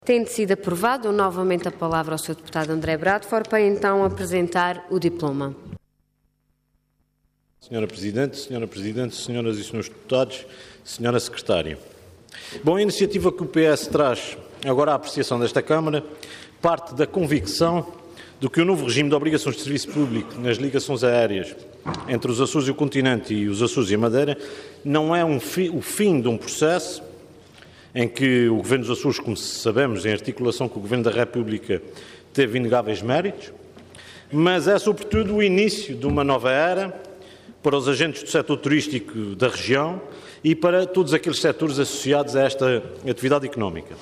Tendo sido aprovado, dou novamente a palavra ao Sr. Deputado André Bradford para então apresentar o diploma. Senhora Presidente, senhoras e senhores deputados, Senhora Secretária. Bom, a iniciativa que o PS traz agora à apreciação desta Câmara parte da convicção de que o novo regime de obrigações de serviço público nas ligações aéreas entre os Açores e o continente e os Açores e a Madeira não é o fim de um processo em que o Governo dos Açores, como sabemos, em articulação com o Governo da República, teve inegáveis méritos, mas é sobretudo o início de uma nova era para os agentes do setor turístico da região e para todos aqueles setores associados a esta atividade económica.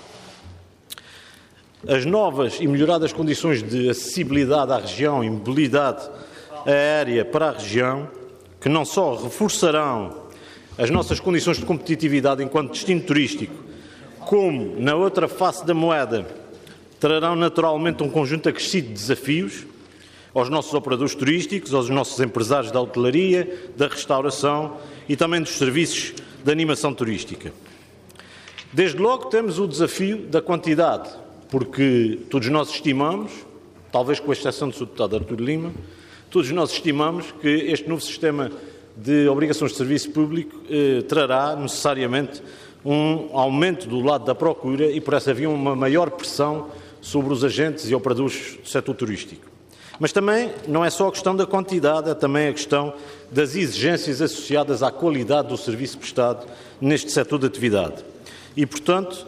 As novas e melhoradas condições de acessibilidade à região e mobilidade aérea para a região, que não só reforçarão as nossas condições de competitividade enquanto destino turístico, como, na outra face da moeda, trarão naturalmente um conjunto acrescido de desafios aos nossos operadores turísticos, aos nossos empresários da hotelaria, da restauração e também dos serviços de animação turística. Desde logo temos o desafio da quantidade, porque todos nós estimamos, talvez com a exceção do Sr. Deputado Artur Lima, todos nós estimamos que este novo sistema de obrigações de serviço público trará necessariamente um aumento do lado da procura e, por essa via, uma maior pressão sobre os agentes e operadores do setor turístico. Mas também não é só a questão da quantidade, é também a questão das exigências associadas à qualidade do serviço prestado neste setor de atividade. E, portanto,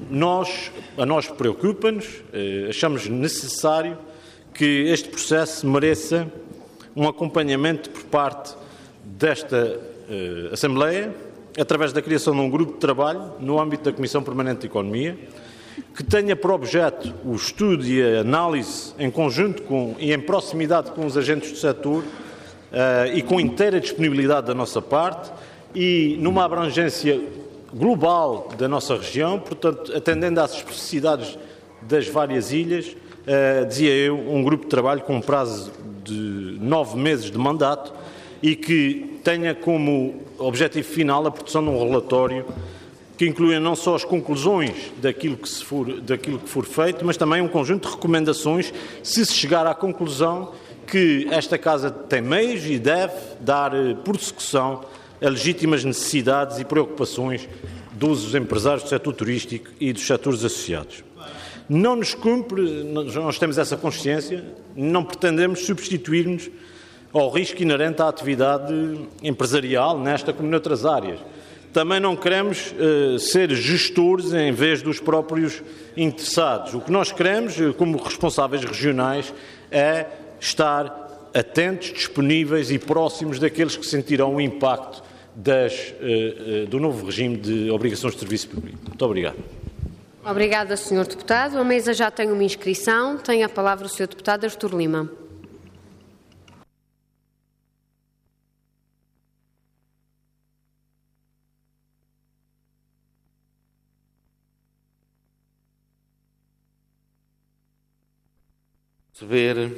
a nós preocupa-nos, achamos necessário que este processo mereça um acompanhamento por parte desta Assembleia, através da criação de um grupo de trabalho no âmbito da Comissão Permanente de Economia, que tenha por objeto o estudo e a análise em conjunto e em proximidade com os agentes do setor e com inteira disponibilidade da nossa parte e numa abrangência global da nossa região, portanto, atendendo às especificidades das várias ilhas, dizia eu, um grupo de trabalho com um prazo de 9 meses de mandato e que tenha como objetivo final a produção de um relatório que inclua não só as conclusões daquilo que for feito, mas também um conjunto de recomendações se chegar à conclusão que esta Casa tem meios e deve dar prossecução a legítimas necessidades e preocupações dos empresários do setor turístico e dos setores associados. Não nos cumpre, nós temos essa consciência, não pretendemos substituir-nos ao risco inerente à atividade empresarial nesta como noutras áreas. Também não queremos ser gestores em vez dos próprios interessados. O que nós queremos, como responsáveis regionais, é estar atentos, disponíveis e próximos daqueles que sentirão o impacto do novo regime de obrigações de serviço público. Muito obrigado. Obrigada, Sr. Deputado. A mesa já tem uma inscrição. Tem a palavra o Sr. Deputado Artur Lima. Saber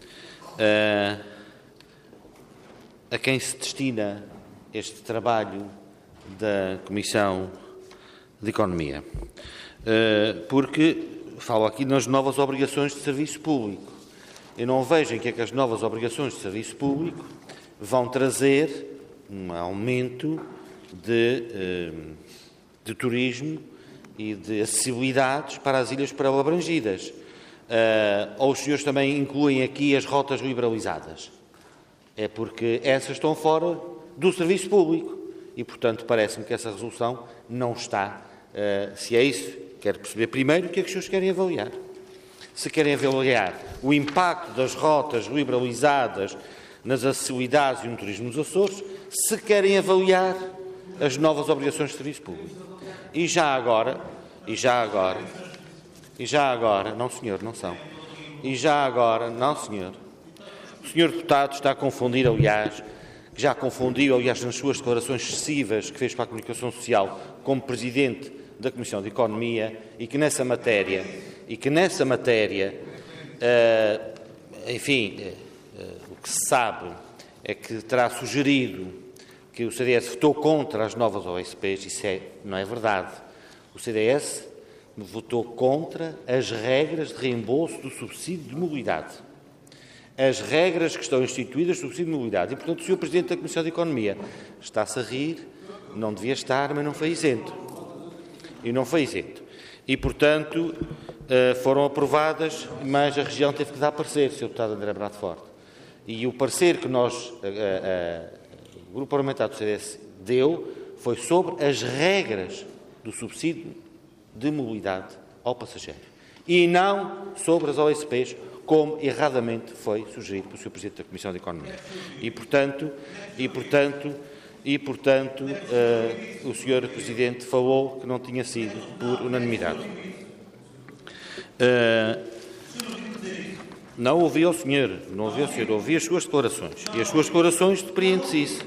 a quem se destina este trabalho da Comissão de Economia, porque falo aqui nas novas obrigações de serviço público. Eu não vejo em que é que as novas obrigações de serviço público vão trazer um aumento de turismo e de acessibilidades para as ilhas por ela abrangidas. Ou os senhores também incluem aqui as rotas liberalizadas? É porque essas estão fora do serviço público e, portanto, parece-me que essa resolução não está. Se é isso, quero perceber primeiro o que é que os senhores querem avaliar. Se querem avaliar o impacto das rotas liberalizadas nas acessibilidades e no turismo dos Açores, se querem avaliar as novas obrigações de serviço público. E já agora, não senhor, não são. E já agora, não senhor. O senhor deputado está a confundir, aliás, já confundiu, aliás, nas suas declarações excessivas que fez para a comunicação social como Presidente da Comissão de Economia e que nessa matéria, o que se sabe é que terá sugerido que o CDS votou contra as novas OSPs, isso não é verdade. O CDS votou contra as regras de reembolso do subsídio de mobilidade. As regras que estão instituídas do subsídio de mobilidade. E, portanto, o Sr. Presidente da Comissão de Economia está-se a rir, não devia estar, mas não foi isento. E não foi isento. E, portanto, foram aprovadas, mas a região teve que dar parecer, Sr. Deputado André Brado Forte. E o parecer que nós, o Grupo Parlamentar do CDS, deu foi sobre as regras do subsídio de mobilidade ao passageiro. E não sobre as OSPs, como erradamente foi sugerido pelo Sr. Presidente da Comissão de Economia. E, portanto, o Sr. Presidente falou que não tinha sido por unanimidade. Não ouvi ao senhor, ouvi as suas declarações. E as suas declarações depreendem-se isso.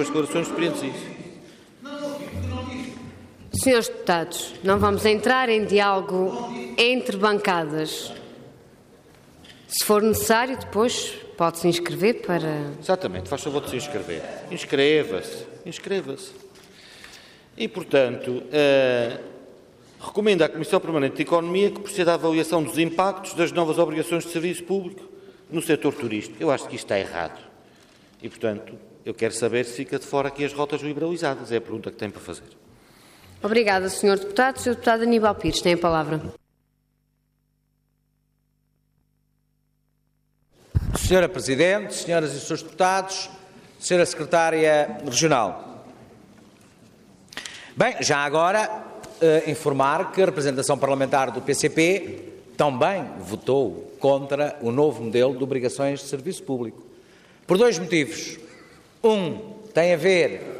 Senhores deputados, não vamos entrar em diálogo entre bancadas. Se for necessário, depois pode-se inscrever para... Exatamente, faz favor de se inscrever. Inscreva-se. E, portanto, recomendo à Comissão Permanente de Economia que proceda à avaliação dos impactos das novas obrigações de serviço público no setor turístico. Eu acho que isto está errado. E, portanto, eu quero saber se fica de fora aqui as rotas liberalizadas. É a pergunta que tem para fazer. Obrigada, Sr. Deputado. Sr. Deputado Aníbal Pires tem a palavra. Senhora Presidente, senhoras e senhores deputados, senhora Secretária Regional. Bem, já agora informar que a representação parlamentar do PCP também votou contra o novo modelo de obrigações de serviço público. Por dois motivos. Um tem a ver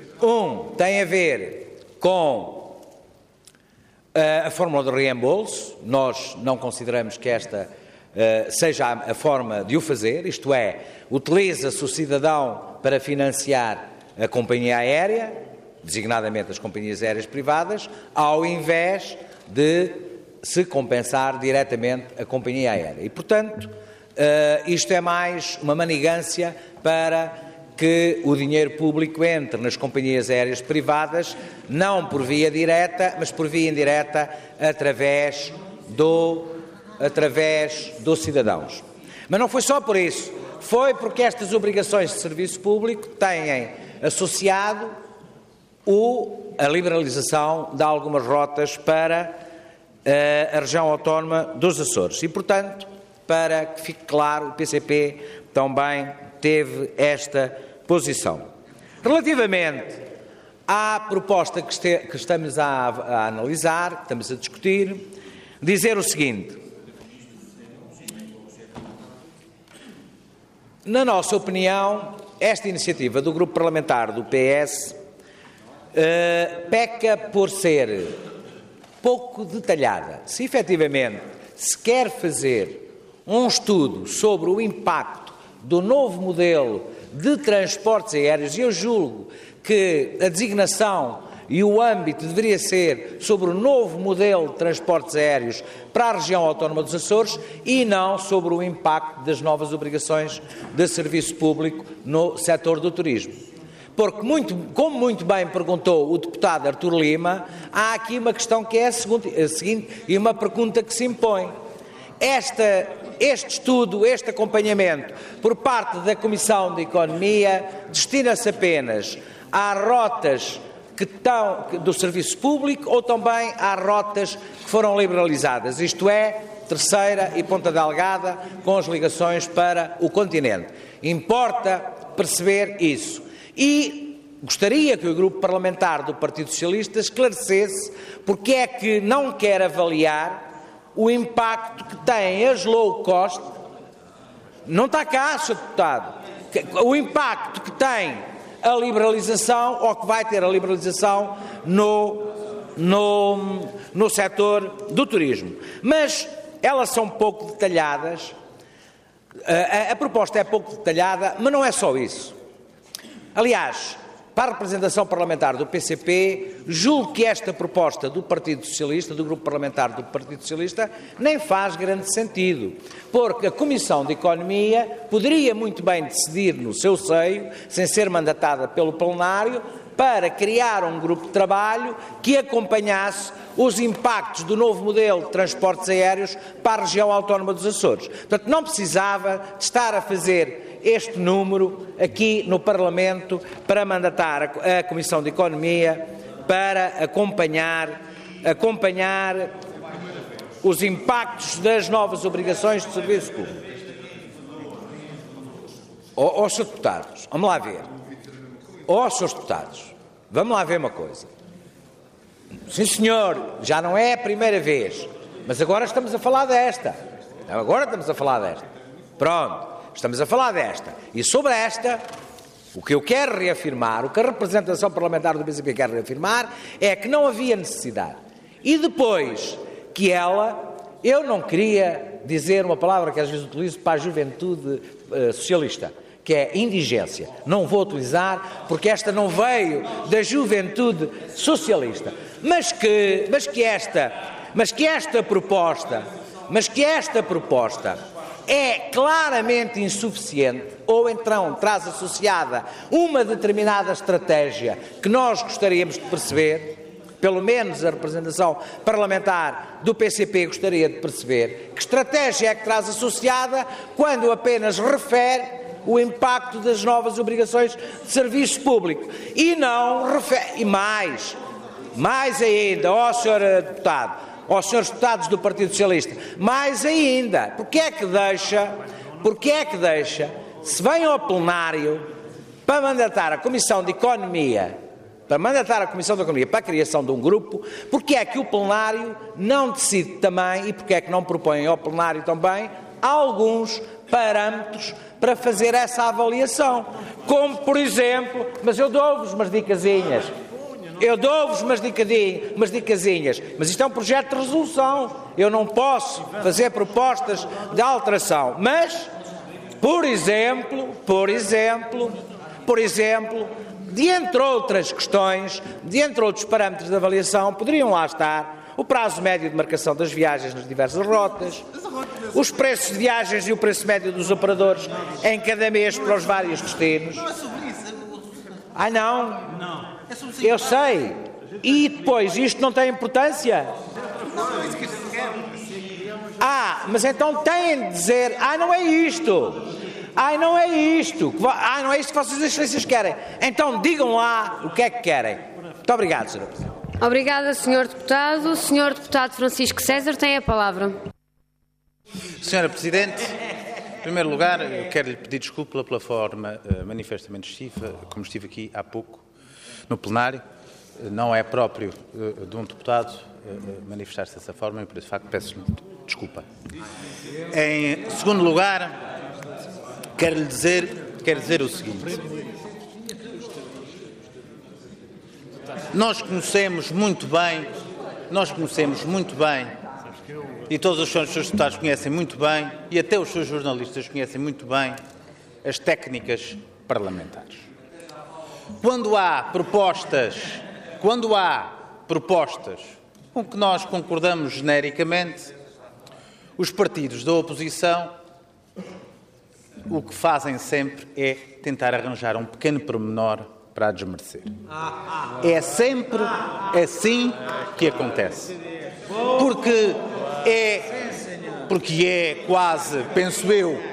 com a fórmula de reembolso. Nós não consideramos que esta seja a forma de o fazer, isto é, utiliza-se o cidadão para financiar a companhia aérea, designadamente as companhias aéreas privadas, ao invés de se compensar diretamente a companhia aérea. E, portanto, isto é mais uma manigância para que o dinheiro público entre nas companhias aéreas privadas, não por via direta, mas por via indireta, através dos cidadãos. Mas não foi só por isso, foi porque estas obrigações de serviço público têm associado a liberalização de algumas rotas para a região autónoma dos Açores. E, portanto, para que fique claro, o PCP também teve esta posição. Relativamente à proposta que estamos a analisar, que estamos a discutir, dizer o seguinte: na nossa opinião, esta iniciativa do Grupo Parlamentar do PS peca por ser pouco detalhada. Se efetivamente se quer fazer um estudo sobre o impacto do novo modelo de transportes aéreos, e eu julgo que a designação e o âmbito deveria ser sobre o novo modelo de transportes aéreos para a região autónoma dos Açores e não sobre o impacto das novas obrigações de serviço público no setor do turismo. Porque, como muito bem perguntou o deputado Artur Lima, há aqui uma questão que é a seguinte, e uma pergunta que se impõe. Este estudo, este acompanhamento por parte da Comissão de Economia destina-se apenas às rotas do serviço público ou também às rotas que foram liberalizadas, isto é, Terceira e Ponta Delgada, com as ligações para o continente. Importa perceber isso. E gostaria que o Grupo Parlamentar do Partido Socialista esclarecesse porque é que não quer avaliar o impacto que têm as low cost. Não está cá, Sr. Deputado. O impacto que tem a liberalização, ou que vai ter a liberalização no setor do turismo. Mas elas são pouco detalhadas, a proposta é pouco detalhada, mas não é só isso. Aliás, para a representação parlamentar do PCP, julgo que esta proposta do Partido Socialista, do Grupo Parlamentar do Partido Socialista, nem faz grande sentido, porque a Comissão de Economia poderia muito bem decidir no seu seio, sem ser mandatada pelo plenário, para criar um grupo de trabalho que acompanhasse os impactos do novo modelo de transportes aéreos para a região autónoma dos Açores. Portanto, não precisava de estar a fazer este número aqui no Parlamento para mandatar a Comissão de Economia para acompanhar os impactos das novas obrigações de serviço público. Os seus deputados, vamos lá ver. Os seus deputados, vamos lá ver uma coisa. Sim, senhor, já não é a primeira vez, mas agora estamos a falar desta. Pronto, estamos a falar desta. E sobre esta, o que eu quero reafirmar, o que a representação parlamentar do PCP quer reafirmar, é que não havia necessidade. E depois que eu não queria dizer uma palavra que às vezes utilizo para a juventude socialista, que é indigência. Não vou utilizar porque esta não veio da juventude socialista. Mas que esta proposta é claramente insuficiente, ou então traz associada uma determinada estratégia que nós gostaríamos de perceber, pelo menos a representação parlamentar do PCP gostaria de perceber, que estratégia é que traz associada quando apenas refere o impacto das novas obrigações de serviço público e não refere, e mais ainda, ó senhor deputado, aos senhores deputados do Partido Socialista, mais ainda, porque é que deixa, se vem ao plenário para mandatar a Comissão de Economia, para a criação de um grupo, porque é que o plenário não decide também, e porque é que não propõe ao plenário também, alguns parâmetros para fazer essa avaliação, como por exemplo, mas eu dou-vos umas dicasinhas, mas isto é um projeto de resolução, eu não posso fazer propostas de alteração, mas, por exemplo, de entre outras questões, de entre outros parâmetros de avaliação, poderiam lá estar o prazo médio de marcação das viagens nas diversas rotas, os preços de viagens e o preço médio dos operadores em cada mês para os vários destinos. Não é sobre isso. Não. É sobre isso. Eu sei. E depois, isto não tem importância? Não é isso que a gente quer. Mas então têm de dizer, não é isto. Não é isto que Vossas Excelências querem. então digam lá o que é que querem. Muito obrigado, Sr. Presidente. Obrigada, Sr. Deputado. O Sr. Deputado Francisco César tem a palavra. Sra. Presidente, em primeiro lugar, eu quero lhe pedir desculpa pela forma manifestamente excessiva, como estive aqui há pouco no plenário. Não é próprio de um deputado manifestar-se dessa forma e por esse facto peço-lhe desculpa. Em segundo lugar, quero dizer o seguinte. Nós conhecemos muito bem, e todos os seus deputados conhecem muito bem, e até os seus jornalistas conhecem muito bem, as técnicas parlamentares. Quando há propostas com que nós concordamos genericamente, os partidos da oposição o que fazem sempre é tentar arranjar um pequeno pormenor para a desmerecer. É sempre assim que acontece. Porque é quase, penso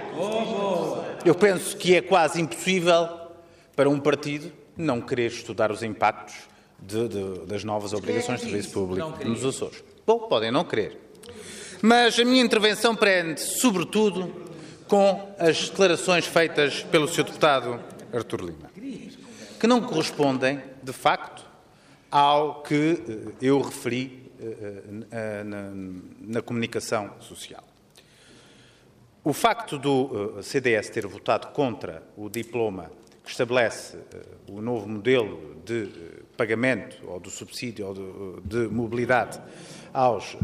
que é quase impossível para um partido não querer estudar os impactos das novas obrigações de serviço público nos Açores. Bom, podem não querer. Mas a minha intervenção prende, sobretudo, com as declarações feitas pelo Sr. Deputado Artur Lima, que não correspondem, de facto, ao que eu referi na comunicação social. O facto do CDS ter votado contra o diploma que estabelece o novo modelo de pagamento ou do subsídio ou de mobilidade aos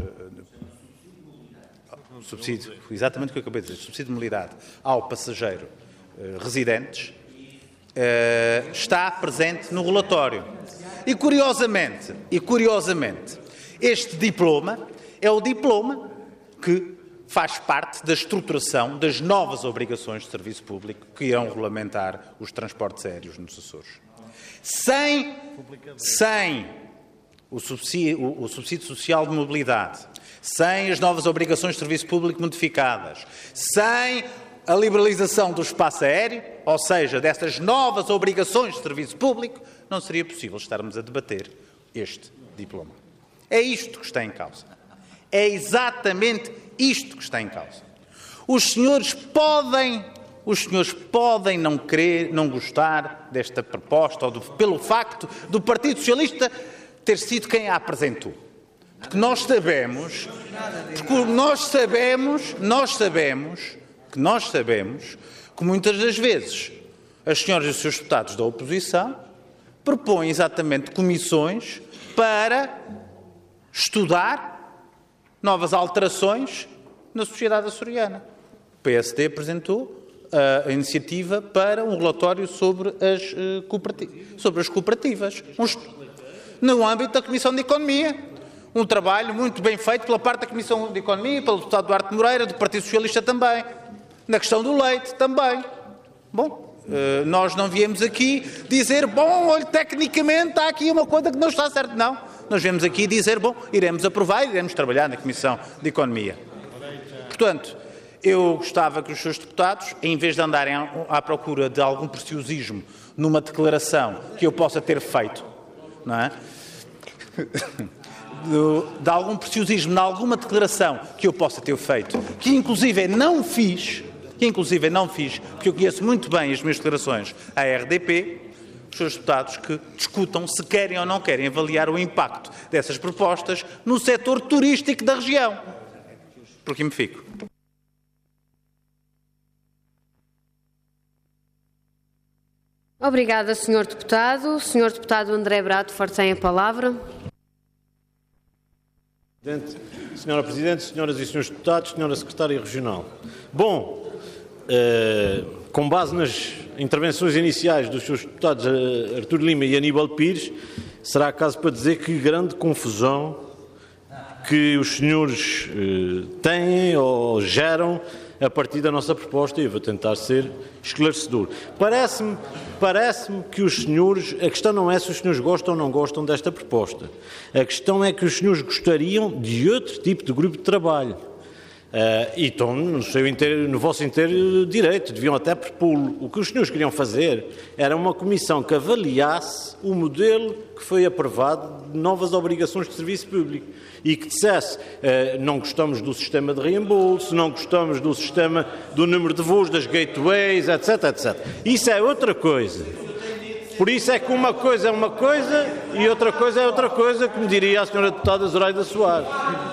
subsídio, exatamente o que eu acabei de dizer, subsídio de mobilidade ao passageiro residentes, está presente no relatório. E curiosamente, este diploma é o diploma que faz parte da estruturação das novas obrigações de serviço público que irão regulamentar os transportes aéreos nos Açores. Sem o subsídio social de mobilidade, sem as novas obrigações de serviço público modificadas, sem a liberalização do espaço aéreo, ou seja, dessas novas obrigações de serviço público, não seria possível estarmos a debater este diploma. É isto que está em causa. É exatamente isto que está em causa. Os senhores podem não querer, não gostar desta proposta, ou pelo facto do Partido Socialista ter sido quem a apresentou. Porque nós sabemos que muitas das vezes as senhoras e os seus deputados da oposição propõem exatamente comissões para estudar novas alterações na sociedade açoriana. O PSD apresentou a iniciativa para um relatório sobre as cooperativas, no âmbito da Comissão de Economia. Um trabalho muito bem feito pela parte da Comissão de Economia, pelo deputado Duarte Moreira, do Partido Socialista também. Na questão do leite também. Bom, nós não viemos aqui dizer, olha, tecnicamente há aqui uma coisa que não está certa. Não, nós viemos aqui dizer, iremos aprovar e iremos trabalhar na Comissão de Economia. Portanto, eu gostava que os seus deputados, em vez de andarem à procura de algum preciosismo numa declaração que eu possa ter feito, não é? De algum preciosismo em alguma declaração que eu possa ter feito, que inclusive não fiz, porque eu conheço muito bem as minhas declarações à RDP, os seus deputados que discutam se querem ou não querem avaliar o impacto dessas propostas no setor turístico da região. Por aqui me fico. Obrigada, Sr. Deputado. Sr. Deputado André Bradford tem a palavra. Senhora Presidente, senhoras e senhores deputados, senhora Secretária Regional. Com base nas intervenções iniciais dos seus deputados Artur Lima e Aníbal Pires, será caso para dizer que grande confusão que os senhores têm ou geram a partir da nossa proposta, e eu vou tentar ser esclarecedor. Parece-me que os senhores, a questão não é se os senhores gostam ou não gostam desta proposta. A questão é que os senhores gostariam de outro tipo de grupo de trabalho. E estão no vosso inteiro direito, deviam até propô-lo. O que os senhores queriam fazer era uma comissão que avaliasse o modelo que foi aprovado de novas obrigações de serviço público e que dissesse não gostamos do sistema de reembolso, não gostamos do sistema do número de voos, das gateways, etc, etc. Isso é outra coisa. Por isso é que uma coisa é uma coisa e outra coisa é outra coisa, como diria a senhora deputada Zoraida Soares.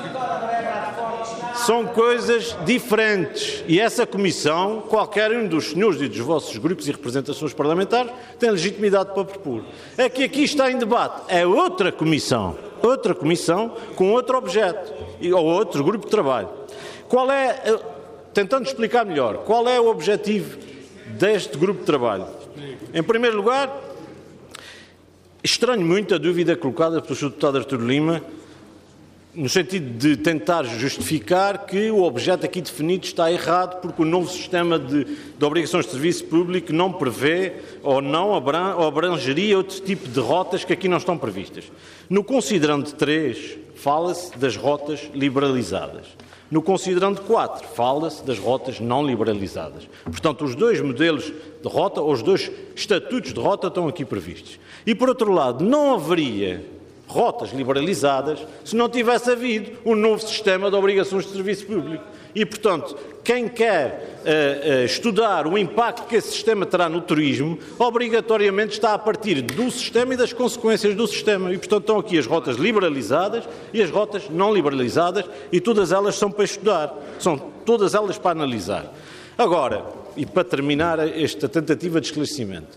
São coisas diferentes e essa comissão, qualquer um dos senhores e dos vossos grupos e representações parlamentares tem legitimidade para propor. É que aqui está em debate, é outra comissão com outro objeto ou outro grupo de trabalho. Tentando explicar melhor, qual é o objetivo deste grupo de trabalho? Em primeiro lugar, estranho muito a dúvida colocada pelo Sr. Deputado Artur Lima, no sentido de tentar justificar que o objeto aqui definido está errado porque o novo sistema de obrigações de serviço público não prevê ou não abrangeria outro tipo de rotas que aqui não estão previstas. No considerando 3, fala-se das rotas liberalizadas. No considerando 4, fala-se das rotas não liberalizadas. Portanto, os dois modelos de rota, ou os dois estatutos de rota estão aqui previstos. E, por outro lado, não haveria rotas liberalizadas se não tivesse havido um novo sistema de obrigações de serviço público. E, portanto, quem quer estudar o impacto que esse sistema terá no turismo, obrigatoriamente está a partir do sistema e das consequências do sistema. E, portanto, estão aqui as rotas liberalizadas e as rotas não liberalizadas e todas elas são para estudar, são todas elas para analisar. Agora, e para terminar esta tentativa de esclarecimento,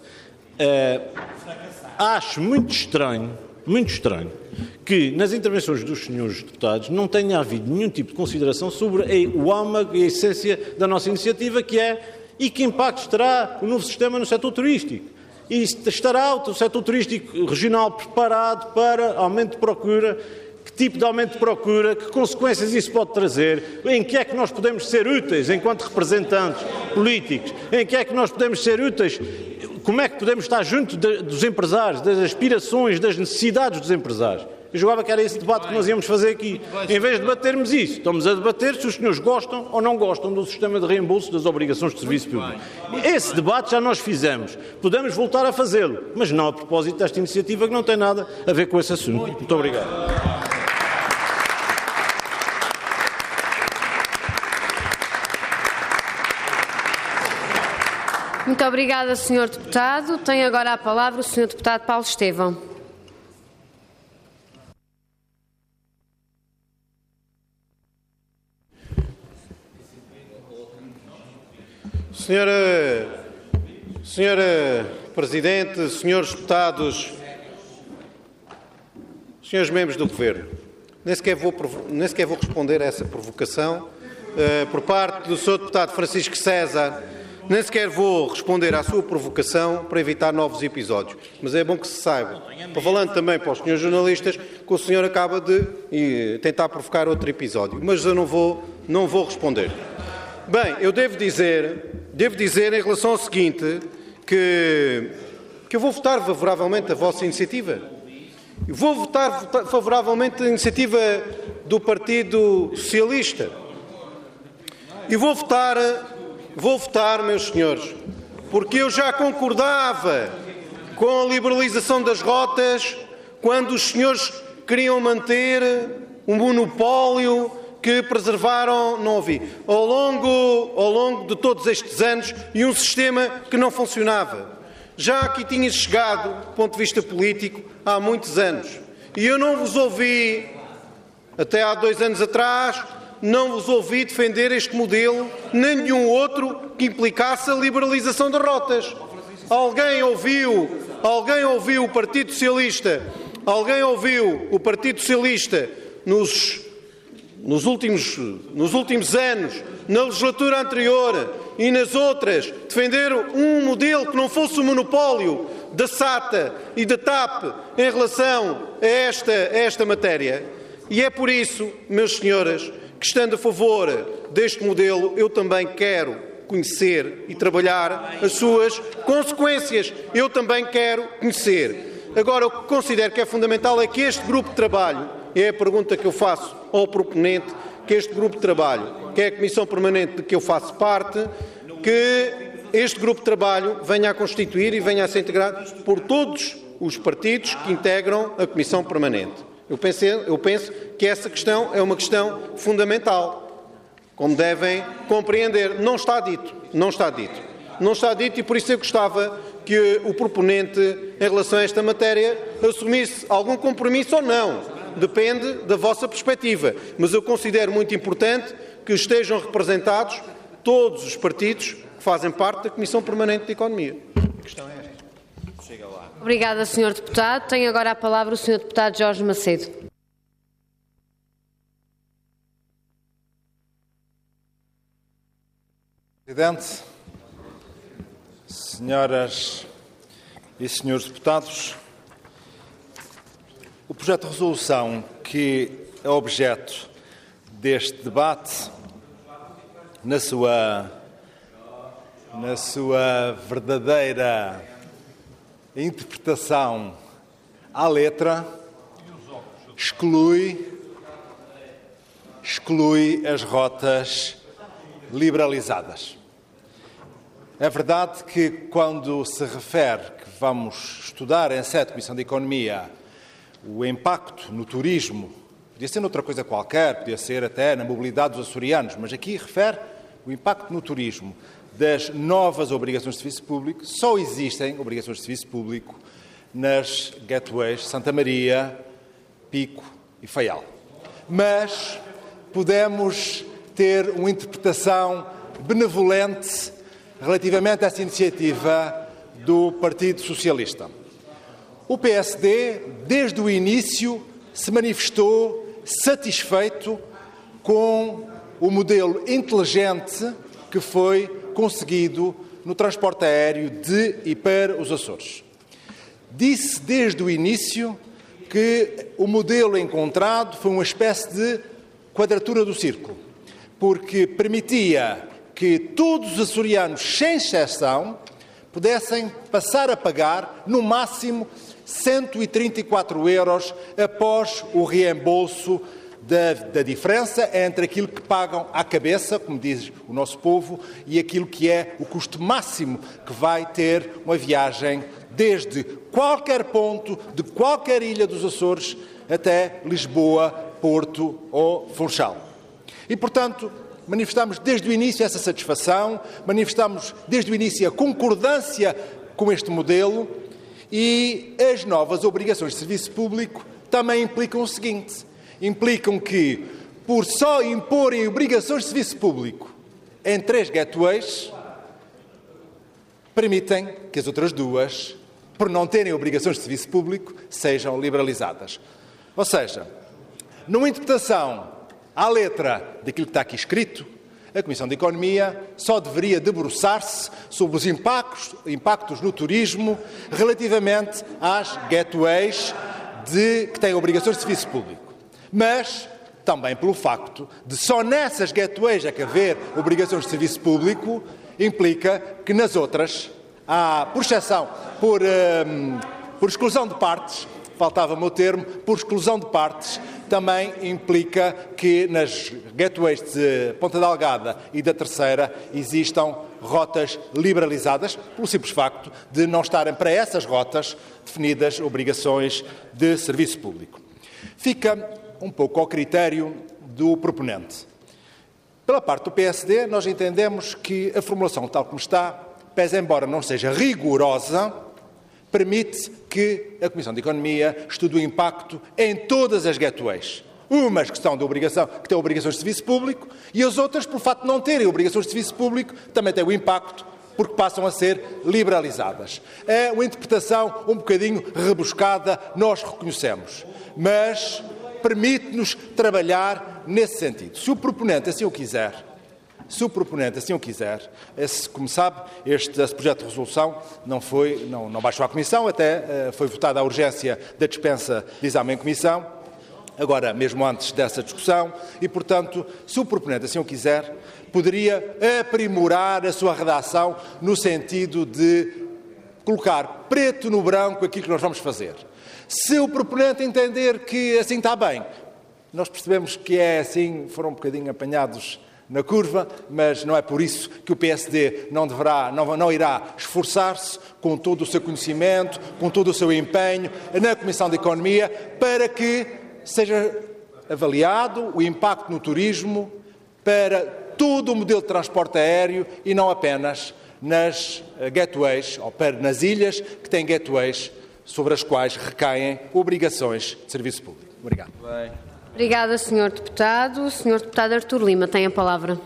acho muito estranho que nas intervenções dos senhores deputados não tenha havido nenhum tipo de consideração sobre o âmago e a essência da nossa iniciativa, que é e que impactos terá o novo sistema no setor turístico. E estará o setor turístico regional preparado para aumento de procura Que tipo de aumento de procura, que consequências isso pode trazer, em que é que nós podemos ser úteis enquanto representantes políticos, em que é que nós podemos ser úteis, como é que podemos estar junto dos empresários, das aspirações, das necessidades dos empresários. Eu julgava que era esse debate que nós íamos fazer aqui. Em vez de debatermos isso, estamos a debater se os senhores gostam ou não gostam do sistema de reembolso das obrigações de serviço público. Esse debate já nós fizemos. Podemos voltar a fazê-lo, mas não a propósito desta iniciativa que não tem nada a ver com esse assunto. Muito obrigado. Muito obrigada, Sr. Deputado. Tem agora a palavra o Sr. Deputado Paulo Estevão. Senhora Presidente, senhores deputados, senhores membros do Governo, nem sequer vou responder a essa provocação por parte do Sr. Deputado Francisco César, nem sequer vou responder à sua provocação para evitar novos episódios. Mas é bom que se saiba, falando também para os senhores jornalistas, que o senhor acaba de tentar provocar outro episódio. Mas eu não vou responder. Bem, eu devo dizer em relação ao seguinte, que eu vou votar favoravelmente a vossa iniciativa. Eu vou votar favoravelmente a iniciativa do Partido Socialista. E vou votar, meus senhores, porque eu já concordava com a liberalização das rotas quando os senhores queriam manter um monopólio que preservaram, não ouvi, ao longo de todos estes anos, e um sistema que não funcionava. Já aqui tinha chegado, do ponto de vista político, há muitos anos. E eu não vos ouvi, até há 2 anos atrás, não vos ouvi defender este modelo, nem nenhum outro que implicasse a liberalização de rotas. Alguém ouviu o Partido Socialista, nos últimos anos, na legislatura anterior e nas outras, defender um modelo que não fosse o monopólio da SATA e da TAP em relação a esta matéria? E é por isso, meus senhores, que estando a favor deste modelo, eu também quero conhecer e trabalhar as suas consequências. Eu também quero conhecer. Agora, o que considero que é fundamental é que este grupo de trabalho, é a pergunta que eu faço ao proponente, que este grupo de trabalho, que é a Comissão Permanente de que eu faço parte, que este grupo de trabalho venha a constituir e venha a ser integrado por todos os partidos que integram a Comissão Permanente. Eu penso que essa questão é uma questão fundamental. Como devem compreender, não está dito. E por isso eu gostava que o proponente, em relação a esta matéria, assumisse algum compromisso ou não. Depende da vossa perspectiva. Mas eu considero muito importante que estejam representados todos os partidos que fazem parte da Comissão Permanente de Economia. A questão é esta. Obrigada, Sr. Deputado. Tem agora a palavra o Sr. Deputado Jorge Macedo. Presidente, senhoras e senhores deputados, o projeto de resolução que é objeto deste debate, na sua verdadeira interpretação à letra, exclui as rotas liberalizadas. É verdade que quando se refere que vamos estudar em sede de Comissão de Economia o impacto no turismo, podia ser noutra coisa qualquer, podia ser até na mobilidade dos açorianos, mas aqui refere o impacto no turismo das novas obrigações de serviço público. Só existem obrigações de serviço público nas gateways Santa Maria, Pico e Faial. Mas podemos ter uma interpretação benevolente relativamente a essa iniciativa do Partido Socialista. O PSD, desde o início, se manifestou satisfeito com o modelo inteligente que foi conseguido no transporte aéreo de e para os Açores. Disse desde o início que o modelo encontrado foi uma espécie de quadratura do círculo, porque permitia que todos os açorianos, sem exceção, pudessem passar a pagar, no máximo, 134 euros após o reembolso da diferença entre aquilo que pagam à cabeça, como diz o nosso povo, e aquilo que é o custo máximo que vai ter uma viagem desde qualquer ponto, de qualquer ilha dos Açores, até Lisboa, Porto ou Funchal. E, portanto, manifestamos desde o início essa satisfação, manifestamos desde o início a concordância com este modelo, e as novas obrigações de serviço público também implicam o seguinte: implicam que, por só imporem obrigações de serviço público em 3 gateways, permitem que as outras 2, por não terem obrigações de serviço público, sejam liberalizadas. Ou seja, numa interpretação à letra daquilo que está aqui escrito, a Comissão de Economia só deveria debruçar-se sobre os impactos no turismo relativamente às gateways que têm obrigações de serviço público. Mas também pelo facto de só nessas gateways haver obrigações de serviço público, implica que nas outras, por exceção, por exclusão de partes, faltava-me o termo, por exclusão de partes, também implica que nas gateways de Ponta Delgada e da Terceira existam rotas liberalizadas, pelo simples facto de não estarem para essas rotas definidas obrigações de serviço público. Fica um pouco ao critério do proponente. Pela parte do PSD, nós entendemos que a formulação tal como está, pese embora não seja rigorosa, permite que a Comissão de Economia estude o impacto em todas as gateways. Umas que têm obrigações de serviço público e as outras, por facto de não terem obrigações de serviço público, também têm o impacto porque passam a ser liberalizadas. É uma interpretação um bocadinho rebuscada, nós reconhecemos, mas permite-nos trabalhar nesse sentido. Se o proponente assim o quiser, como sabe, este projeto de resolução não baixou à Comissão, até foi votada a urgência da dispensa de exame em Comissão, agora mesmo antes dessa discussão, e, portanto, se o proponente assim o quiser, poderia aprimorar a sua redação no sentido de colocar preto no branco aquilo que nós vamos fazer. Se o proponente entender que assim está bem, nós percebemos que é assim, foram um bocadinho apanhados na curva, mas não é por isso que o PSD não irá esforçar-se com todo o seu conhecimento, com todo o seu empenho na Comissão de Economia para que seja avaliado o impacto no turismo para todo o modelo de transporte aéreo e não apenas nas gateways, ou nas ilhas que têm gateways sobre as quais recaem obrigações de serviço público. Obrigado. Obrigada, Sr. Deputado. O Sr. Deputado Artur Lima tem a palavra.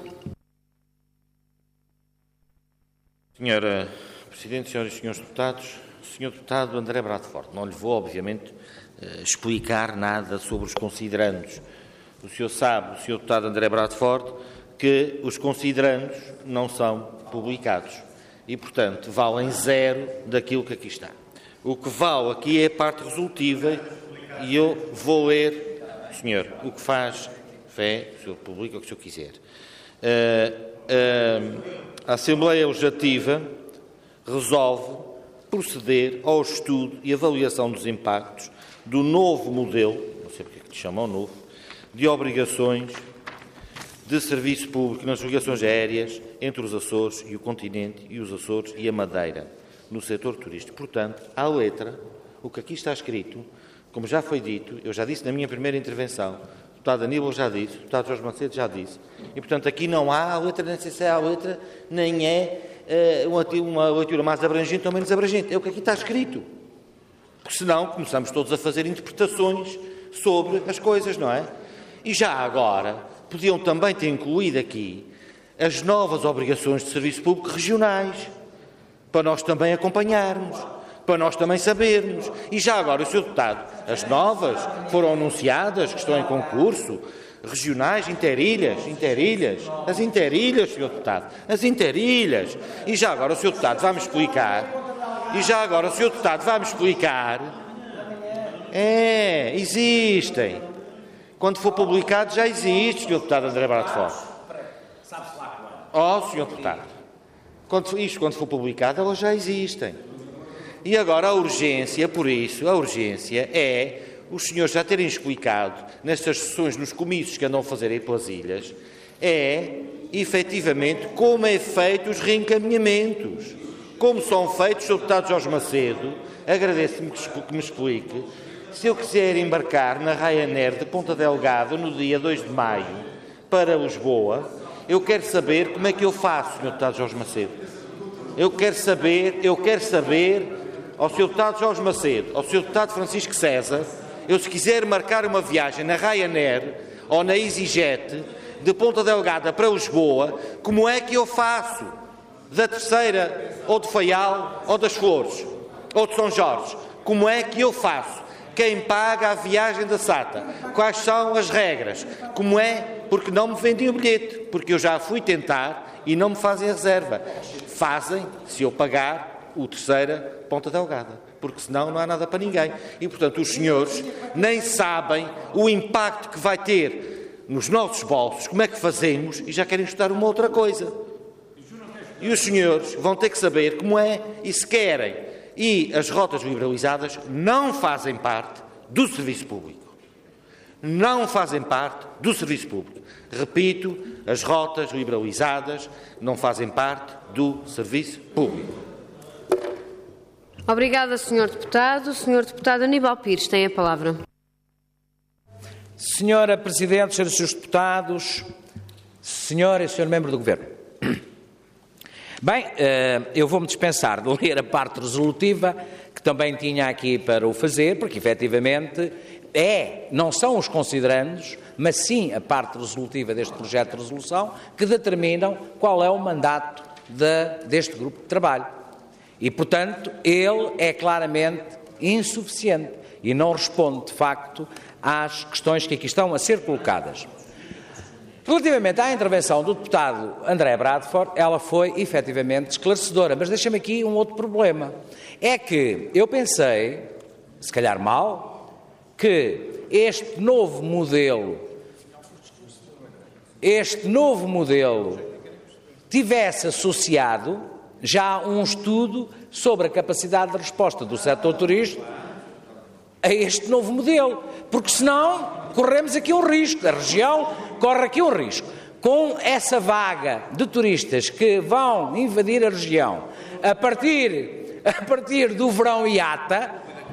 Senhora Presidente, senhoras e senhores deputados, Sr. Deputado André Bradford, não lhe vou, obviamente, explicar nada sobre os considerandos. O senhor sabe, o Sr. Deputado André Bradford, que os considerandos não são publicados e, portanto, valem 0 daquilo que aqui está. O que vale aqui é a parte resolutiva e eu vou ler, senhor, o que faz fé, o senhor publica o que o senhor quiser. A Assembleia Legislativa resolve proceder ao estudo e avaliação dos impactos do novo modelo, não sei porque é que lhe chamam novo, de obrigações de serviço público nas ligações aéreas entre os Açores e o continente e os Açores e a Madeira, no setor turístico. Portanto, à letra, o que aqui está escrito, como já foi dito, eu já disse na minha primeira intervenção, o deputado Aníbal já disse, o deputado Jorge Macedo já disse, e, portanto, aqui não há a letra, nem sei se é a letra, nem é uma leitura mais abrangente ou menos abrangente. É o que aqui está escrito. Porque senão começamos todos a fazer interpretações sobre as coisas, não é? E já agora, podiam também ter incluído aqui as novas obrigações de serviço público regionais, para nós também acompanharmos, para nós também sabermos. E já agora, o Sr. Deputado, as novas foram anunciadas, que estão em concurso, regionais, interilhas, as interilhas, Sr. Deputado, as interilhas. E já agora o Sr. Deputado vai-me explicar, Existem. Quando for publicado já existe, Sr. Deputado André Bradford. Sr. Deputado. Quando for publicado, elas já existem. E agora a urgência, por isso, a urgência é os senhores já terem explicado, nestas sessões, nos comícios que andam a fazer aí pelas ilhas, efetivamente, como é feito os reencaminhamentos. Como são feitos, Sr. Deputado Jorge Macedo, agradeço-me que me explique, se eu quiser embarcar na Ryanair de Ponta Delgada no dia 2 de maio para Lisboa, eu quero saber como é que eu faço, Sr. Deputado Jorge Macedo. Eu quero saber ao Sr. Deputado Jorge Macedo, ao Sr. Deputado Francisco César, eu se quiser marcar uma viagem na Ryanair ou na EasyJet de Ponta Delgada para Lisboa, como é que eu faço? Da Terceira, ou de Faial, ou das Flores, ou de São Jorge. Como é que eu faço? Quem paga a viagem da SATA? Quais são as regras? Como é? Porque não me vendem o bilhete, porque eu já fui tentar e não me fazem a reserva. Fazem, se eu pagar, o Terceira Ponta Delgada, porque senão não há nada para ninguém. E, portanto, os senhores nem sabem o impacto que vai ter nos nossos bolsos, como é que fazemos, e já querem estudar uma outra coisa. E os senhores vão ter que saber como é e se querem. E as rotas liberalizadas não fazem parte do serviço público. Não fazem parte do serviço público. Repito, as rotas liberalizadas não fazem parte do serviço público. Obrigada, Sr. Deputado. O Sr. Deputado Aníbal Pires tem a palavra. Senhora Presidente, Srs. e Srs. Deputados, Senhora e Sr. Membro do Governo. Bem, eu vou-me dispensar de ler a parte resolutiva, que também tinha aqui para o fazer, porque efetivamente não são os considerandos, mas sim a parte resolutiva deste projeto de resolução, que determinam qual é o mandato deste grupo de trabalho. E, portanto, ele é claramente insuficiente e não responde, de facto, às questões que aqui estão a ser colocadas. Relativamente à intervenção do deputado André Bradford, ela foi efetivamente esclarecedora, mas deixa-me aqui um outro problema. É que eu pensei, se calhar mal, que este novo modelo tivesse associado já um estudo sobre a capacidade de resposta do setor turístico a este novo modelo, porque senão corremos aqui um risco, a região corre aqui um risco. Com essa vaga de turistas que vão invadir a região a partir do verão IATA,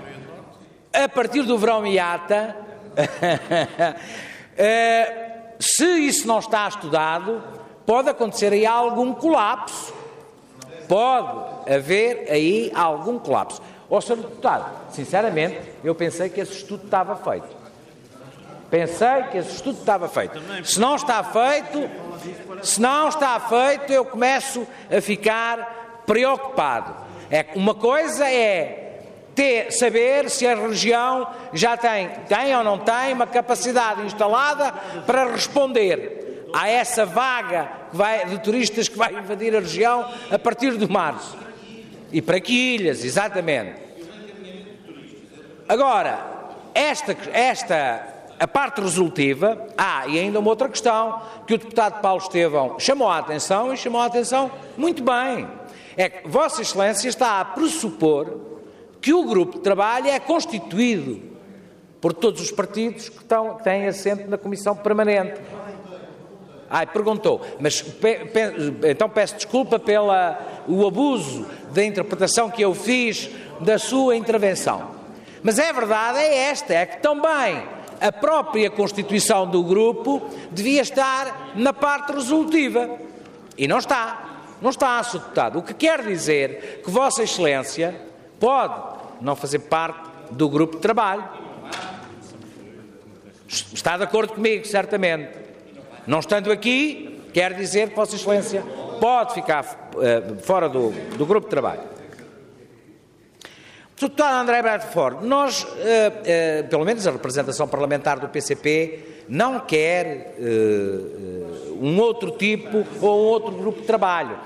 se isso não está estudado, pode acontecer aí algum colapso. Pode haver aí algum colapso. Sr. Deputado, sinceramente, eu pensei que esse estudo estava feito. Se não está feito, eu começo a ficar preocupado. Uma coisa é saber se a região já tem ou não tem uma capacidade instalada para responder a essa vaga de turistas que vai invadir a região a partir de março. E para que ilhas, exatamente. Agora, a parte resolutiva, e ainda uma outra questão, que o deputado Paulo Estevão chamou a atenção, e chamou a atenção muito bem. É que Vossa Excelência está a pressupor que o grupo de trabalho é constituído por todos os partidos que têm assento na Comissão Permanente. Perguntou, mas então peço desculpa pelo abuso da interpretação que eu fiz da sua intervenção. Mas a verdade é que também a própria constituição do grupo devia estar na parte resolutiva. E não está, Sr. Deputado. O que quer dizer que Vossa Excelência pode não fazer parte do grupo de trabalho. Está de acordo comigo, certamente. Não estando aqui, quer dizer que Vossa Excelência pode ficar fora do grupo de trabalho. Sr. Deputado André Bradford, nós, pelo menos a representação parlamentar do PCP, não quer um outro tipo ou um outro grupo de trabalho.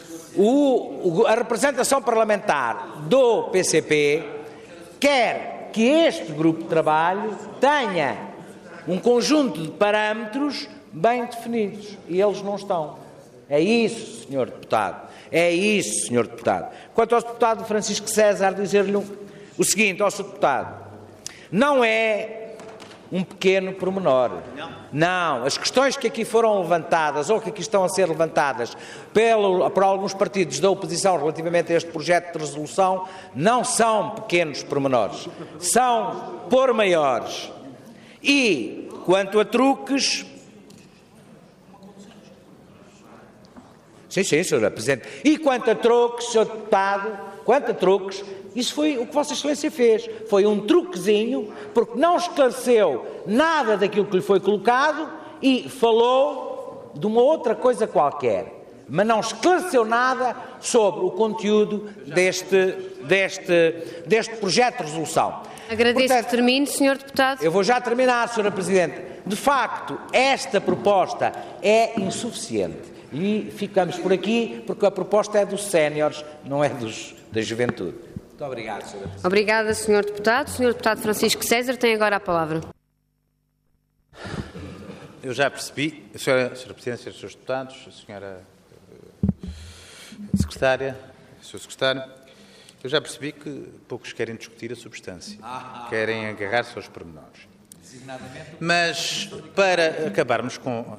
A representação parlamentar do PCP quer que este grupo de trabalho tenha um conjunto de parâmetros bem definidos, e eles não estão. É isso, Sr. Deputado. É isso, Sr. Deputado. Quanto ao deputado Francisco César, dizer-lhe o seguinte, ao Sr. Deputado, não é um pequeno pormenor. Não, as questões que aqui foram levantadas ou que aqui estão a ser levantadas por alguns partidos da oposição relativamente a este projeto de resolução não são pequenos pormenores, são por maiores. E, quanto a truques... Sim, Sr. Presidente. E quanto a truques, Sr. Deputado, quanto a truques, isso foi o que Vossa Excelência fez. Foi um truquezinho, porque não esclareceu nada daquilo que lhe foi colocado e falou de uma outra coisa qualquer. Mas não esclareceu nada sobre o conteúdo deste projeto de resolução. Agradeço. Portanto, que termine, Sr. Deputado. Eu vou já terminar, Sra. Presidente. De facto, esta proposta é insuficiente. E ficamos por aqui, porque a proposta é dos séniores, não é da juventude. Muito obrigado, Sra. Presidente. Obrigada, Sr. Deputado. Sr. Deputado Francisco César tem agora a palavra. Eu já percebi, Sra. Presidente, Srs. Deputados, Sra. Secretária, Sr. Secretário, eu já percebi que poucos querem discutir a substância, querem agarrar-se aos pormenores. Mas, para acabarmos com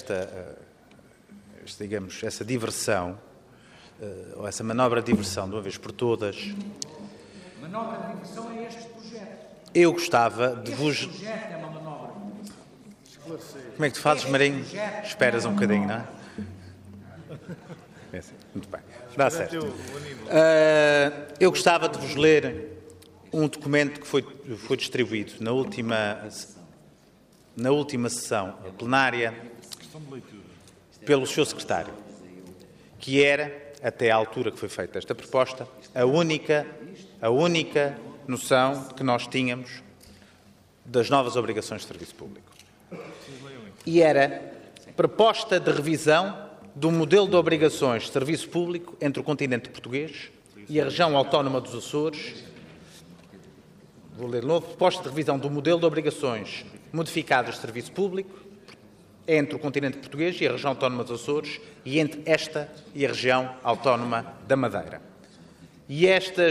digamos, essa diversão, ou essa manobra de diversão de uma vez por todas... Manobra de diversão é este projeto. Eu gostava de vos... Este projeto é uma manobra. Como é que tu fazes, Marinho? Esperas um bocadinho, não é? Muito bem, dá certo. Eu gostava de vos ler um documento que foi distribuído na última sessão plenária pelo Sr. Secretário, que era, até à altura que foi feita esta proposta, a única noção que nós tínhamos das novas obrigações de serviço público. E era proposta de revisão do modelo de obrigações de serviço público entre o continente português e a região autónoma dos Açores. Vou ler de novo. Proposta de revisão do modelo de obrigações modificadas de serviço público entre o continente português e a região autónoma dos Açores e entre esta e a região autónoma da Madeira. E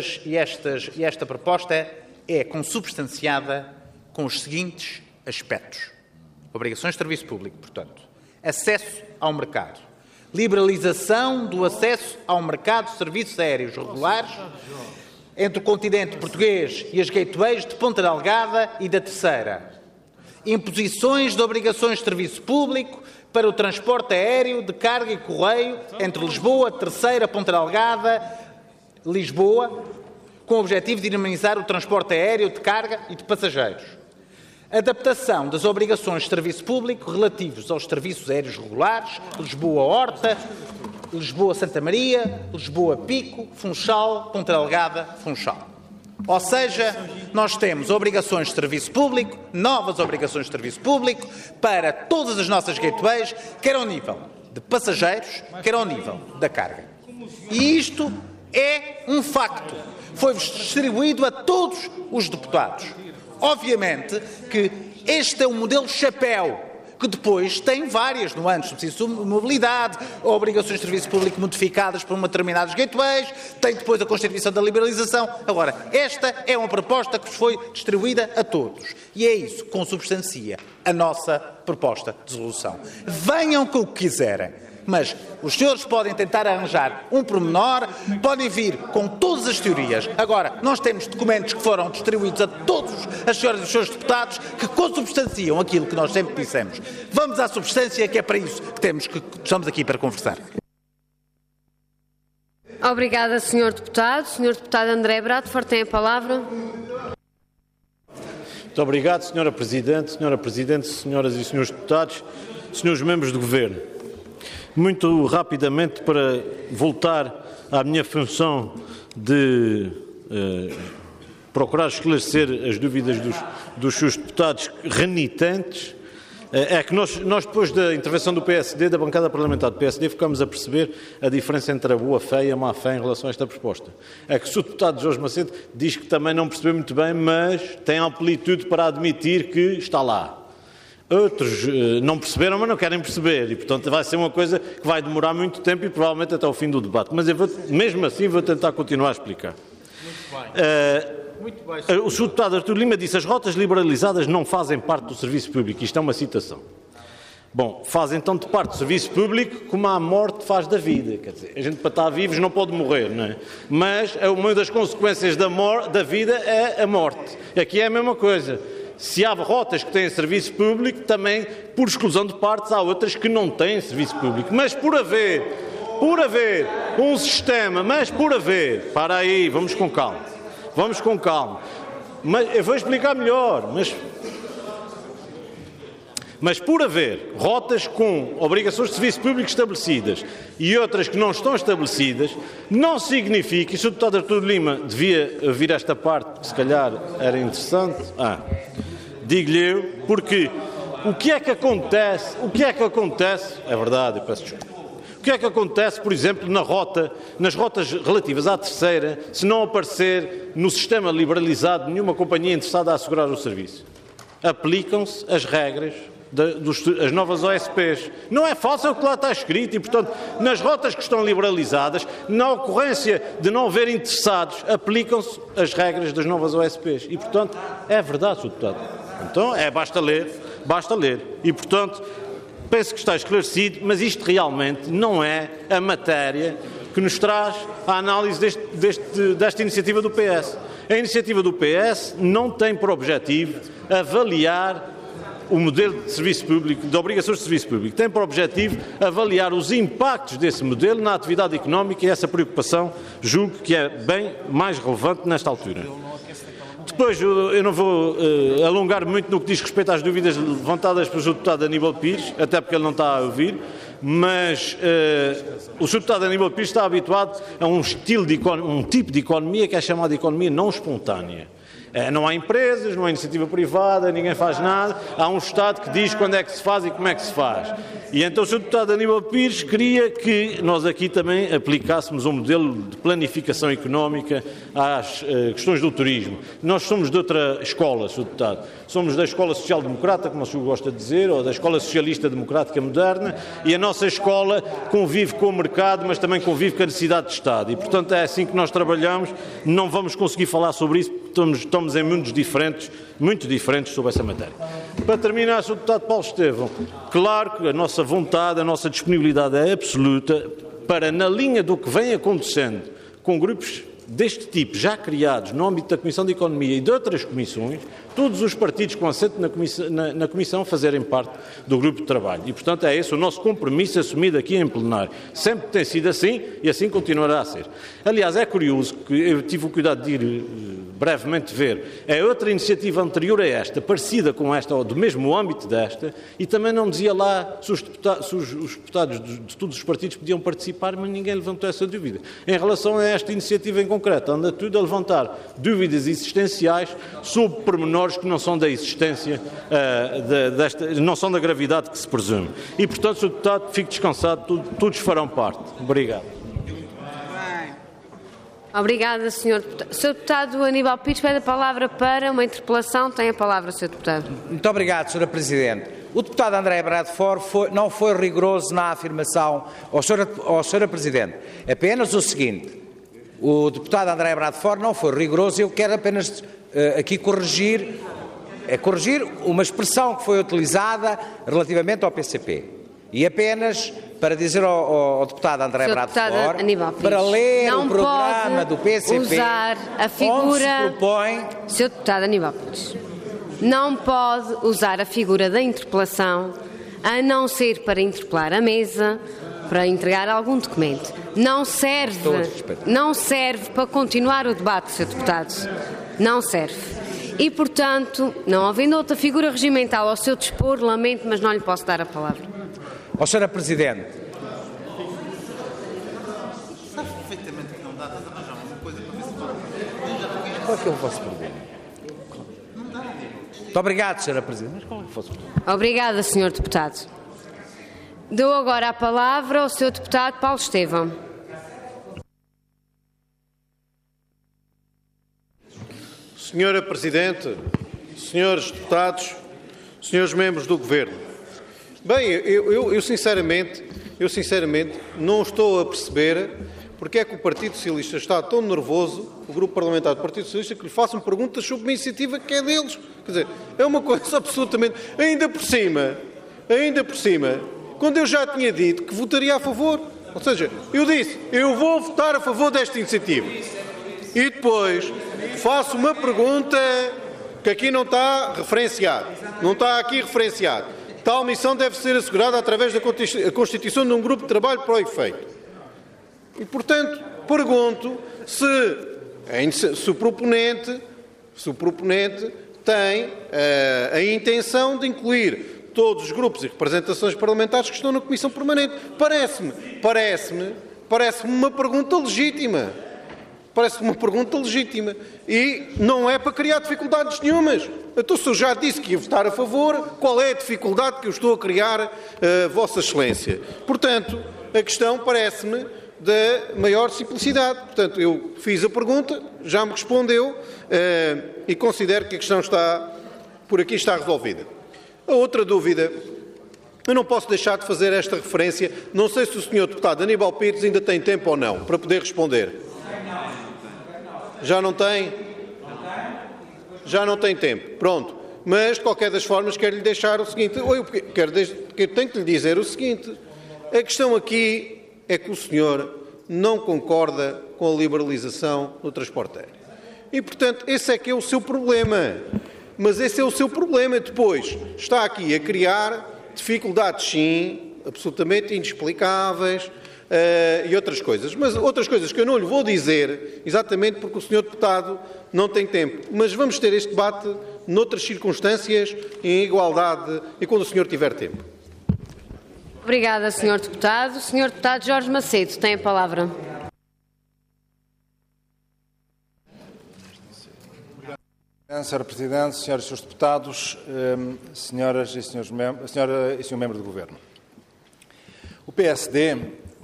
esta proposta é consubstanciada com os seguintes aspectos. Obrigações de serviço público, portanto. Acesso ao mercado. Liberalização do acesso ao mercado de serviços aéreos regulares entre o continente português e as gateways de Ponta Delgada e da Terceira. Imposições de obrigações de serviço público para o transporte aéreo de carga e correio entre Lisboa, Terceira, Ponta Delgada, Lisboa, com o objetivo de dinamizar o transporte aéreo de carga e de passageiros. Adaptação das obrigações de serviço público relativos aos serviços aéreos regulares, Lisboa-Horta, Lisboa-Santa Maria, Lisboa-Pico, Funchal, Ponta Delgada, Funchal. Ou seja, nós temos obrigações de serviço público, novas obrigações de serviço público, para todas as nossas gateways, quer ao nível de passageiros, quer ao nível da carga. E isto é um facto. Foi-vos distribuído a todos os deputados. Obviamente que este é um modelo chapéu, que depois tem várias nuances, subsídio de mobilidade, obrigações de serviço público modificadas por determinados gateways, tem depois a constituição da liberalização. Agora, esta é uma proposta que vos foi distribuída a todos. E é isso que consubstancia a nossa proposta de resolução. Venham com o que quiserem. Mas os senhores podem tentar arranjar um pormenor, podem vir com todas as teorias. Agora, nós temos documentos que foram distribuídos a todos as senhoras e os senhores deputados que consubstanciam aquilo que nós sempre dissemos. Vamos à substância, que é para isso que estamos aqui para conversar. Obrigada, Sr. Deputado. Sr. Deputado André Bradford tem a palavra. Muito obrigado, Sra. Presidente. Sra. Presidente, senhoras e senhores deputados, senhores membros do Governo. Muito rapidamente, para voltar à minha função de procurar esclarecer as dúvidas dos seus deputados renitentes, É que nós depois da intervenção do PSD, da bancada parlamentar do PSD, ficamos a perceber a diferença entre a boa fé e a má fé em relação a esta proposta. É que o Sr. Deputado Jorge Macedo diz que também não percebeu muito bem, mas tem amplitude para admitir que está lá. Outros não perceberam, mas não querem perceber, e portanto vai ser uma coisa que vai demorar muito tempo e provavelmente até ao fim do debate. Mas eu mesmo assim vou tentar continuar a explicar. Muito bem. O Sr. Deputado Artur Lima disse que as rotas liberalizadas não fazem parte do serviço público. Isto é uma citação. Bom, fazem tanto parte do serviço público como a morte faz da vida. Quer dizer, a gente para estar vivos não pode morrer, não é? Mas uma das consequências da vida é a morte. Aqui é a mesma coisa. Se há rotas que têm serviço público, também, por exclusão de partes, há outras que não têm serviço público. Mas por haver um sistema, para aí, vamos com calma. Mas eu vou explicar melhor, mas por haver rotas com obrigações de serviço público estabelecidas e outras que não estão estabelecidas, não significa, e o Sr. Deputado Artur Lima devia ouvir esta parte, que se calhar era interessante, digo-lhe eu, porque o que é que acontece, é verdade, eu peço desculpa. O que é que acontece, por exemplo, nas rotas relativas à terceira, se não aparecer no sistema liberalizado nenhuma companhia interessada a assegurar o serviço? Aplicam-se as regras as novas OSPs. Não é falso, é o que lá está escrito e, portanto, nas rotas que estão liberalizadas, na ocorrência de não haver interessados, aplicam-se as regras das novas OSPs. E, portanto, é verdade, Sr. Deputado. Então, basta ler. E, portanto, penso que está esclarecido, mas isto realmente não é a matéria que nos traz a análise desta iniciativa do PS. A iniciativa do PS não tem por objetivo avaliar o modelo de serviço público, de obrigações de serviço público. Tem por objetivo avaliar os impactos desse modelo na atividade económica e essa preocupação julgo que é bem mais relevante nesta altura. Depois, eu não vou alongar muito no que diz respeito às dúvidas levantadas pelo Sr. Deputado Aníbal Pires, até porque ele não está a ouvir, mas o Sr. Deputado Aníbal Pires está habituado a um tipo de economia que é chamada de economia não espontânea. Não há empresas, não há iniciativa privada, ninguém faz nada, há um Estado que diz quando é que se faz e como é que se faz. E então o Sr. Deputado Aníbal Pires queria que nós aqui também aplicássemos um modelo de planificação económica às questões do turismo. Nós somos de outra escola, Sr. Deputado. Somos da Escola Social Democrata, como o senhor gosta de dizer, ou da Escola Socialista Democrática Moderna, e a nossa escola convive com o mercado, mas também convive com a necessidade de Estado. E, portanto, é assim que nós trabalhamos. Não vamos conseguir falar sobre isso, estamos em mundos diferentes, muito diferentes sobre essa matéria. Para terminar, Sr. Deputado Paulo Estevão, claro que a nossa vontade, a nossa disponibilidade é absoluta para, na linha do que vem acontecendo com grupos deste tipo, já criados no âmbito da Comissão de Economia e de outras comissões, todos os partidos com assento na Comissão fazerem parte do grupo de trabalho. E, portanto, é esse o nosso compromisso assumido aqui em plenário. Sempre tem sido assim e assim continuará a ser. Aliás, é curioso que eu tive o cuidado de ir brevemente ver. É outra iniciativa anterior a esta, parecida com esta, ou do mesmo âmbito desta, e também não dizia lá se os deputados de todos os partidos podiam participar, mas ninguém levantou essa dúvida. Em relação a esta iniciativa em concreto, anda tudo a levantar dúvidas existenciais sobre pormenores que não são da existência, não são da gravidade que se presume. E, portanto, Sr. Deputado, fique descansado, todos farão parte. Obrigado. Obrigada, Sr. Deputado. Sr. Deputado Aníbal Pires pede a palavra para uma interpelação. Tem a palavra, Sr. Deputado. Muito obrigado, Sra. Presidente. O deputado André Bradford não foi rigoroso na afirmação Sra. Presidente. Apenas o seguinte, o deputado André Bradford não foi rigoroso, eu quero apenas aqui corrigir uma expressão que foi utilizada relativamente ao PCP. E apenas para dizer ao deputado André Bradford para ler o programa do PCP, usar a figura, onde se propõe... Sr. Deputado Aníbal Pires, não pode usar a figura da interpelação a não ser para interpelar a mesa, para entregar algum documento. Não serve para continuar o debate, Sr. Deputado. Não serve. E, portanto, não havendo outra figura regimental ao seu dispor, lamento, mas não lhe posso dar a palavra. Sra. Presidente. Sabe perfeitamente que não dá, estás a arranjar uma coisa para ver se para. Qual é que é o vosso problema? Não dá, Muito obrigado, Sra. Presidente. Obrigada, Sr. Deputado. Dou agora a palavra ao Sr. Deputado Paulo Estevão. Senhora Presidente, senhores deputados, senhores membros do Governo, bem, eu sinceramente não estou a perceber porque é que o Partido Socialista está tão nervoso, o Grupo Parlamentar do Partido Socialista, que lhe façam perguntas sobre uma iniciativa que é deles. Quer dizer, é uma coisa absolutamente... Ainda por cima, quando eu já tinha dito que votaria a favor. Ou seja, eu disse, eu vou votar a favor desta iniciativa. E depois faço uma pergunta que aqui não está referenciada. Não está aqui referenciada. Tal missão deve ser assegurada através da constituição de um grupo de trabalho para o efeito. E, portanto, pergunto se o proponente tem a intenção de incluir todos os grupos e representações parlamentares que estão na Comissão Permanente. Parece-me uma pergunta legítima. Parece-me uma pergunta legítima. E não é para criar dificuldades nenhumas. Então, se eu já disse que ia votar a favor, qual é a dificuldade que eu estou a criar, Vossa Excelência? Portanto, a questão parece-me da maior simplicidade. Portanto, eu fiz a pergunta, já me respondeu e considero que a questão por aqui está resolvida. A outra dúvida, eu não posso deixar de fazer esta referência, não sei se o Sr. Deputado Aníbal Pires ainda tem tempo ou não para poder responder. Já não tem? Já não tem tempo. Pronto. Mas, de qualquer das formas, quero-lhe deixar o seguinte, eu tenho que lhe dizer o seguinte, a questão aqui é que o senhor não concorda com a liberalização do transporte aéreo. E, portanto, esse é que é o seu problema. Mas esse é o seu problema. Depois, está aqui a criar dificuldades, sim, absolutamente inexplicáveis e outras coisas. Mas outras coisas que eu não lhe vou dizer, exatamente porque o senhor deputado não tem tempo. Mas vamos ter este debate noutras circunstâncias, em igualdade, e quando o senhor tiver tempo. Obrigada, Sr. Deputado. Sr. Deputado Jorge Macedo tem a palavra. Sra. Presidente, senhoras e senhores deputados, senhoras e senhores membros, senhora e senhor membro do Governo. O PSD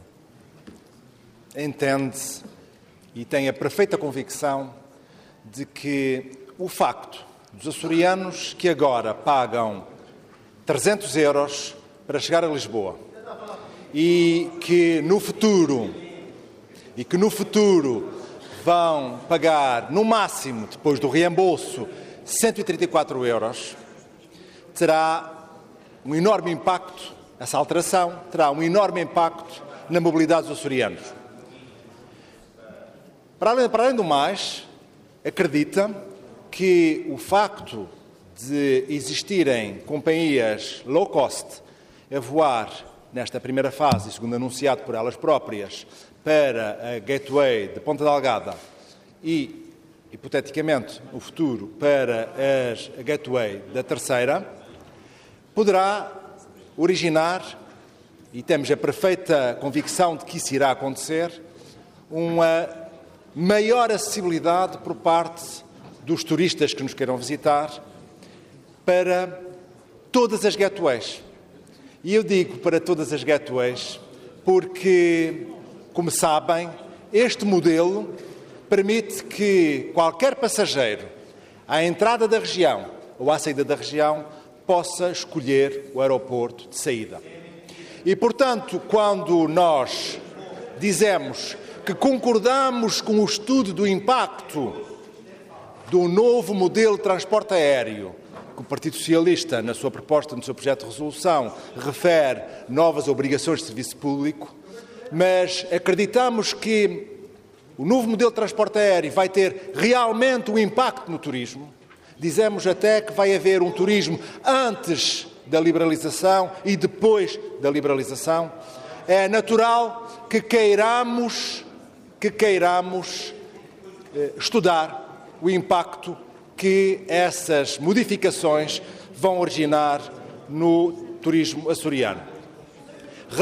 entende e tem a perfeita convicção de que o facto dos açorianos que agora pagam 300 euros para chegar a Lisboa e que no futuro vão pagar, no máximo, depois do reembolso, 134 euros, terá um enorme impacto, essa alteração terá um enorme impacto na mobilidade dos açorianos. Para além do mais, acredita que o facto de existirem companhias low cost a voar nesta primeira fase, segundo anunciado por elas próprias, para a Gateway de Ponta Delgada e, hipoteticamente, no futuro, para a Gateway da terceira, poderá originar, e temos a perfeita convicção de que isso irá acontecer, uma maior acessibilidade por parte dos turistas que nos queiram visitar para todas as gateways. E eu digo para todas as gateways porque, como sabem, este modelo permite que qualquer passageiro, à entrada da região ou à saída da região, possa escolher o aeroporto de saída. E, portanto, quando nós dizemos que concordamos com o estudo do impacto do novo modelo de transporte aéreo, que o Partido Socialista, na sua proposta, no seu projeto de resolução, refere novas obrigações de serviço público, mas acreditamos que o novo modelo de transporte aéreo vai ter realmente um impacto no turismo. Dizemos até que vai haver um turismo antes da liberalização e depois da liberalização. É natural que queiramos estudar o impacto que essas modificações vão originar no turismo açoriano.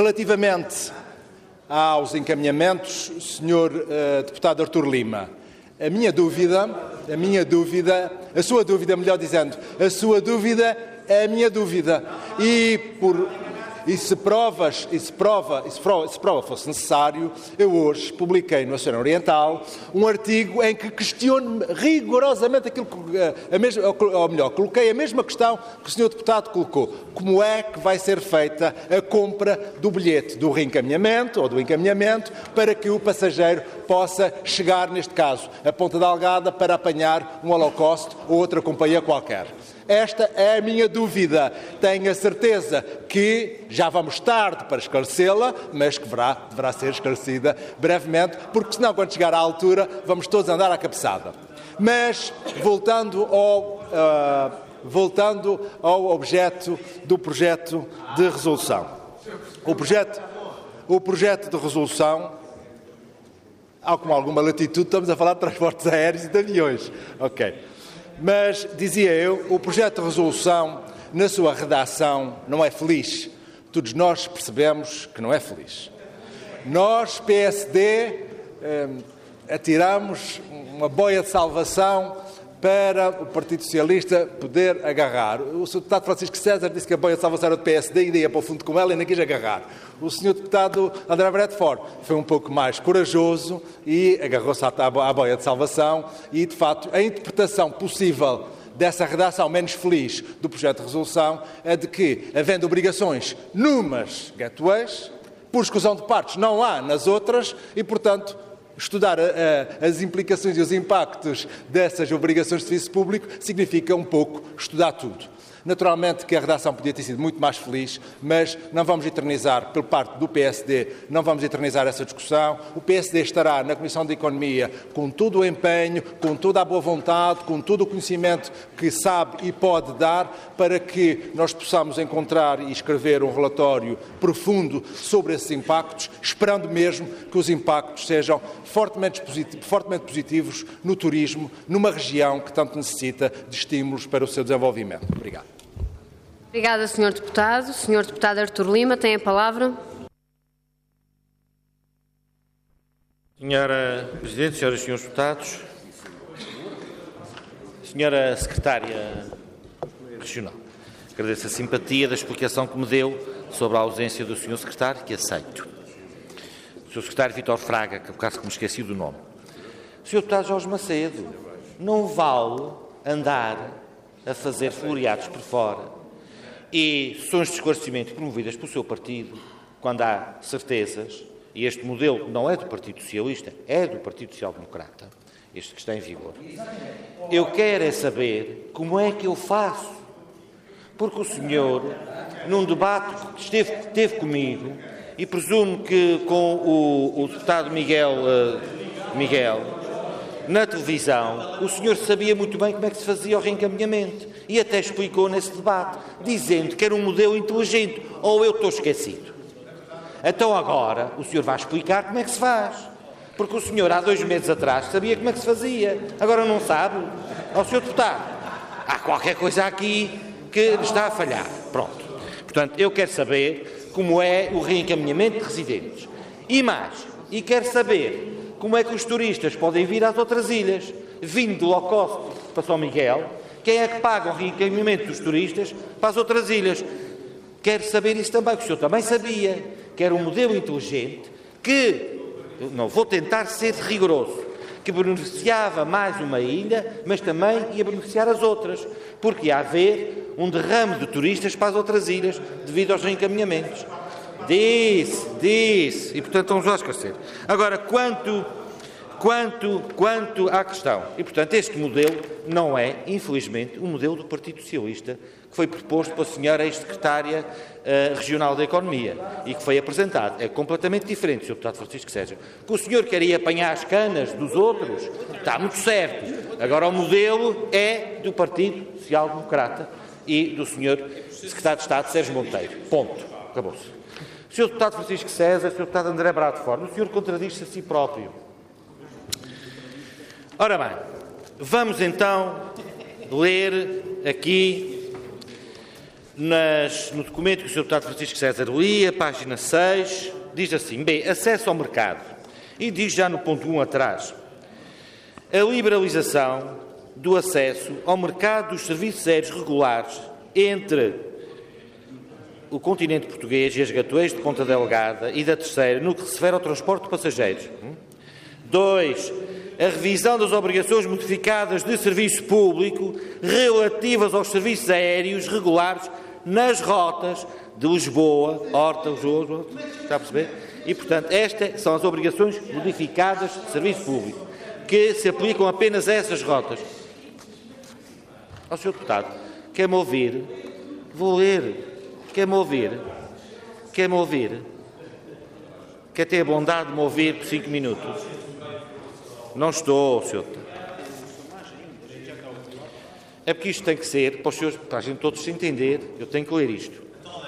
Relativamente aos encaminhamentos, Sr. Deputado Artur Lima, a sua dúvida, melhor dizendo, a sua dúvida é a minha dúvida. E se prova fosse necessário, eu hoje publiquei no Oceano Oriental um artigo em que questiono rigorosamente aquilo que, coloquei a mesma questão que o Sr. Deputado colocou. Como é que vai ser feita a compra do bilhete do reencaminhamento ou do encaminhamento para que o passageiro possa chegar, neste caso, a Ponta Delgada para apanhar um Holocausto ou outra companhia qualquer? Esta é a minha dúvida. Tenho a certeza que já vamos tarde para esclarecê-la, mas que deverá ser esclarecida brevemente, porque senão, quando chegar à altura, vamos todos andar à cabeçada. Mas, voltando ao objeto do projeto de resolução. O projeto de resolução, com alguma latitude, estamos a falar de transportes aéreos e de aviões. Ok. Mas, dizia eu, o projeto de resolução, na sua redação, não é feliz. Todos nós percebemos que não é feliz. Nós, PSD, atiramos uma boia de salvação para o Partido Socialista poder agarrar. O Sr. Deputado Francisco César disse que a boia de salvação era do PSD e ia para o fundo com ela e não quis agarrar. O Sr. Deputado André Bradford foi um pouco mais corajoso e agarrou-se à boia de salvação e, de facto, a interpretação possível dessa redação menos feliz do projeto de resolução é de que, havendo obrigações numas gateways, por exclusão de partes não há nas outras e, portanto, estudar as implicações e os impactos dessas obrigações de serviço público significa um pouco estudar tudo. Naturalmente que a redação podia ter sido muito mais feliz, mas não vamos eternizar, por parte do PSD, não vamos eternizar essa discussão. O PSD estará na Comissão de Economia com todo o empenho, com toda a boa vontade, com todo o conhecimento que sabe e pode dar para que nós possamos encontrar e escrever um relatório profundo sobre esses impactos, esperando mesmo que os impactos sejam fortemente positivos no turismo, numa região que tanto necessita de estímulos para o seu desenvolvimento. Obrigado. Obrigada, Sr. Deputado. Sr. Deputado Artur Lima tem a palavra. Senhora Presidente, Senhoras e Senhores Deputados, Senhora Secretária Regional, agradeço a simpatia da explicação que me deu sobre a ausência do Sr. Secretário, que aceito. O Sr. Secretário Vítor Fraga, que por acaso me esqueci do nome. Sr. Deputado Jorge Macedo, não vale andar a fazer floreados por fora e sessões de esclarecimento promovidas pelo seu partido, quando há certezas, e este modelo não é do Partido Socialista, é do Partido Social Democrata, este que está em vigor. Eu quero é saber como é que eu faço, porque o senhor, num debate que teve comigo, e presumo que com o deputado Miguel, na televisão, o senhor sabia muito bem como é que se fazia o reencaminhamento e até explicou nesse debate, dizendo que era um modelo inteligente, ou eu estou esquecido. Então agora o senhor vai explicar como é que se faz, porque o senhor há 2 meses atrás sabia como é que se fazia, agora não sabe. Ao senhor deputado, há qualquer coisa aqui que está a falhar. Pronto. Portanto, eu quero saber como é o reencaminhamento de residentes. E mais, e quero saber como é que os turistas podem vir às outras ilhas, vindo de low cost para São Miguel, quem é que paga o reencaminhamento dos turistas para as outras ilhas? Quero saber isso também, porque o senhor também sabia que era um modelo inteligente que, não vou tentar ser rigoroso, que beneficiava mais uma ilha, mas também ia beneficiar as outras, porque ia haver um derrame de turistas para as outras ilhas devido aos reencaminhamentos. Disse, e portanto vamos lá esclarecer. Agora, quanto à questão, e portanto este modelo não é, infelizmente, o modelo do Partido Socialista que foi proposto pela senhora ex-secretária regional da Economia e que foi apresentado. É completamente diferente, Sr. Deputado Francisco César. Que o senhor queria apanhar as canas dos outros, está muito certo. Agora o modelo é do Partido Social Democrata e do senhor secretário de Estado Sérgio Monteiro. Ponto. Acabou-se. Sr. Deputado Francisco César, Sr. Deputado André Bradford, o senhor contradiz-se a si próprio. Ora bem, vamos então ler aqui no documento que o Sr. Deputado Francisco César lia, página 6, diz assim, acesso ao mercado, e diz já no ponto 1 atrás, a liberalização do acesso ao mercado dos serviços aéreos regulares entre o continente português e as gatueiras de Ponta Delgada e da Terceira no que se refere ao transporte de passageiros. 2. A revisão das obrigações modificadas de serviço público relativas aos serviços aéreos regulares nas rotas de Lisboa, Horta, Lisboa, está a perceber? E, portanto, estas são as obrigações modificadas de serviço público, que se aplicam apenas a essas rotas. Ó, Sr. Deputado, quer-me ouvir? Vou ler. Quer-me ouvir? Quer-me ouvir? Quer ter a bondade de me ouvir por 5 minutos? Não estou, Sr. Deputado. É porque isto tem que ser, para a gente todos se entender, eu tenho que ler isto.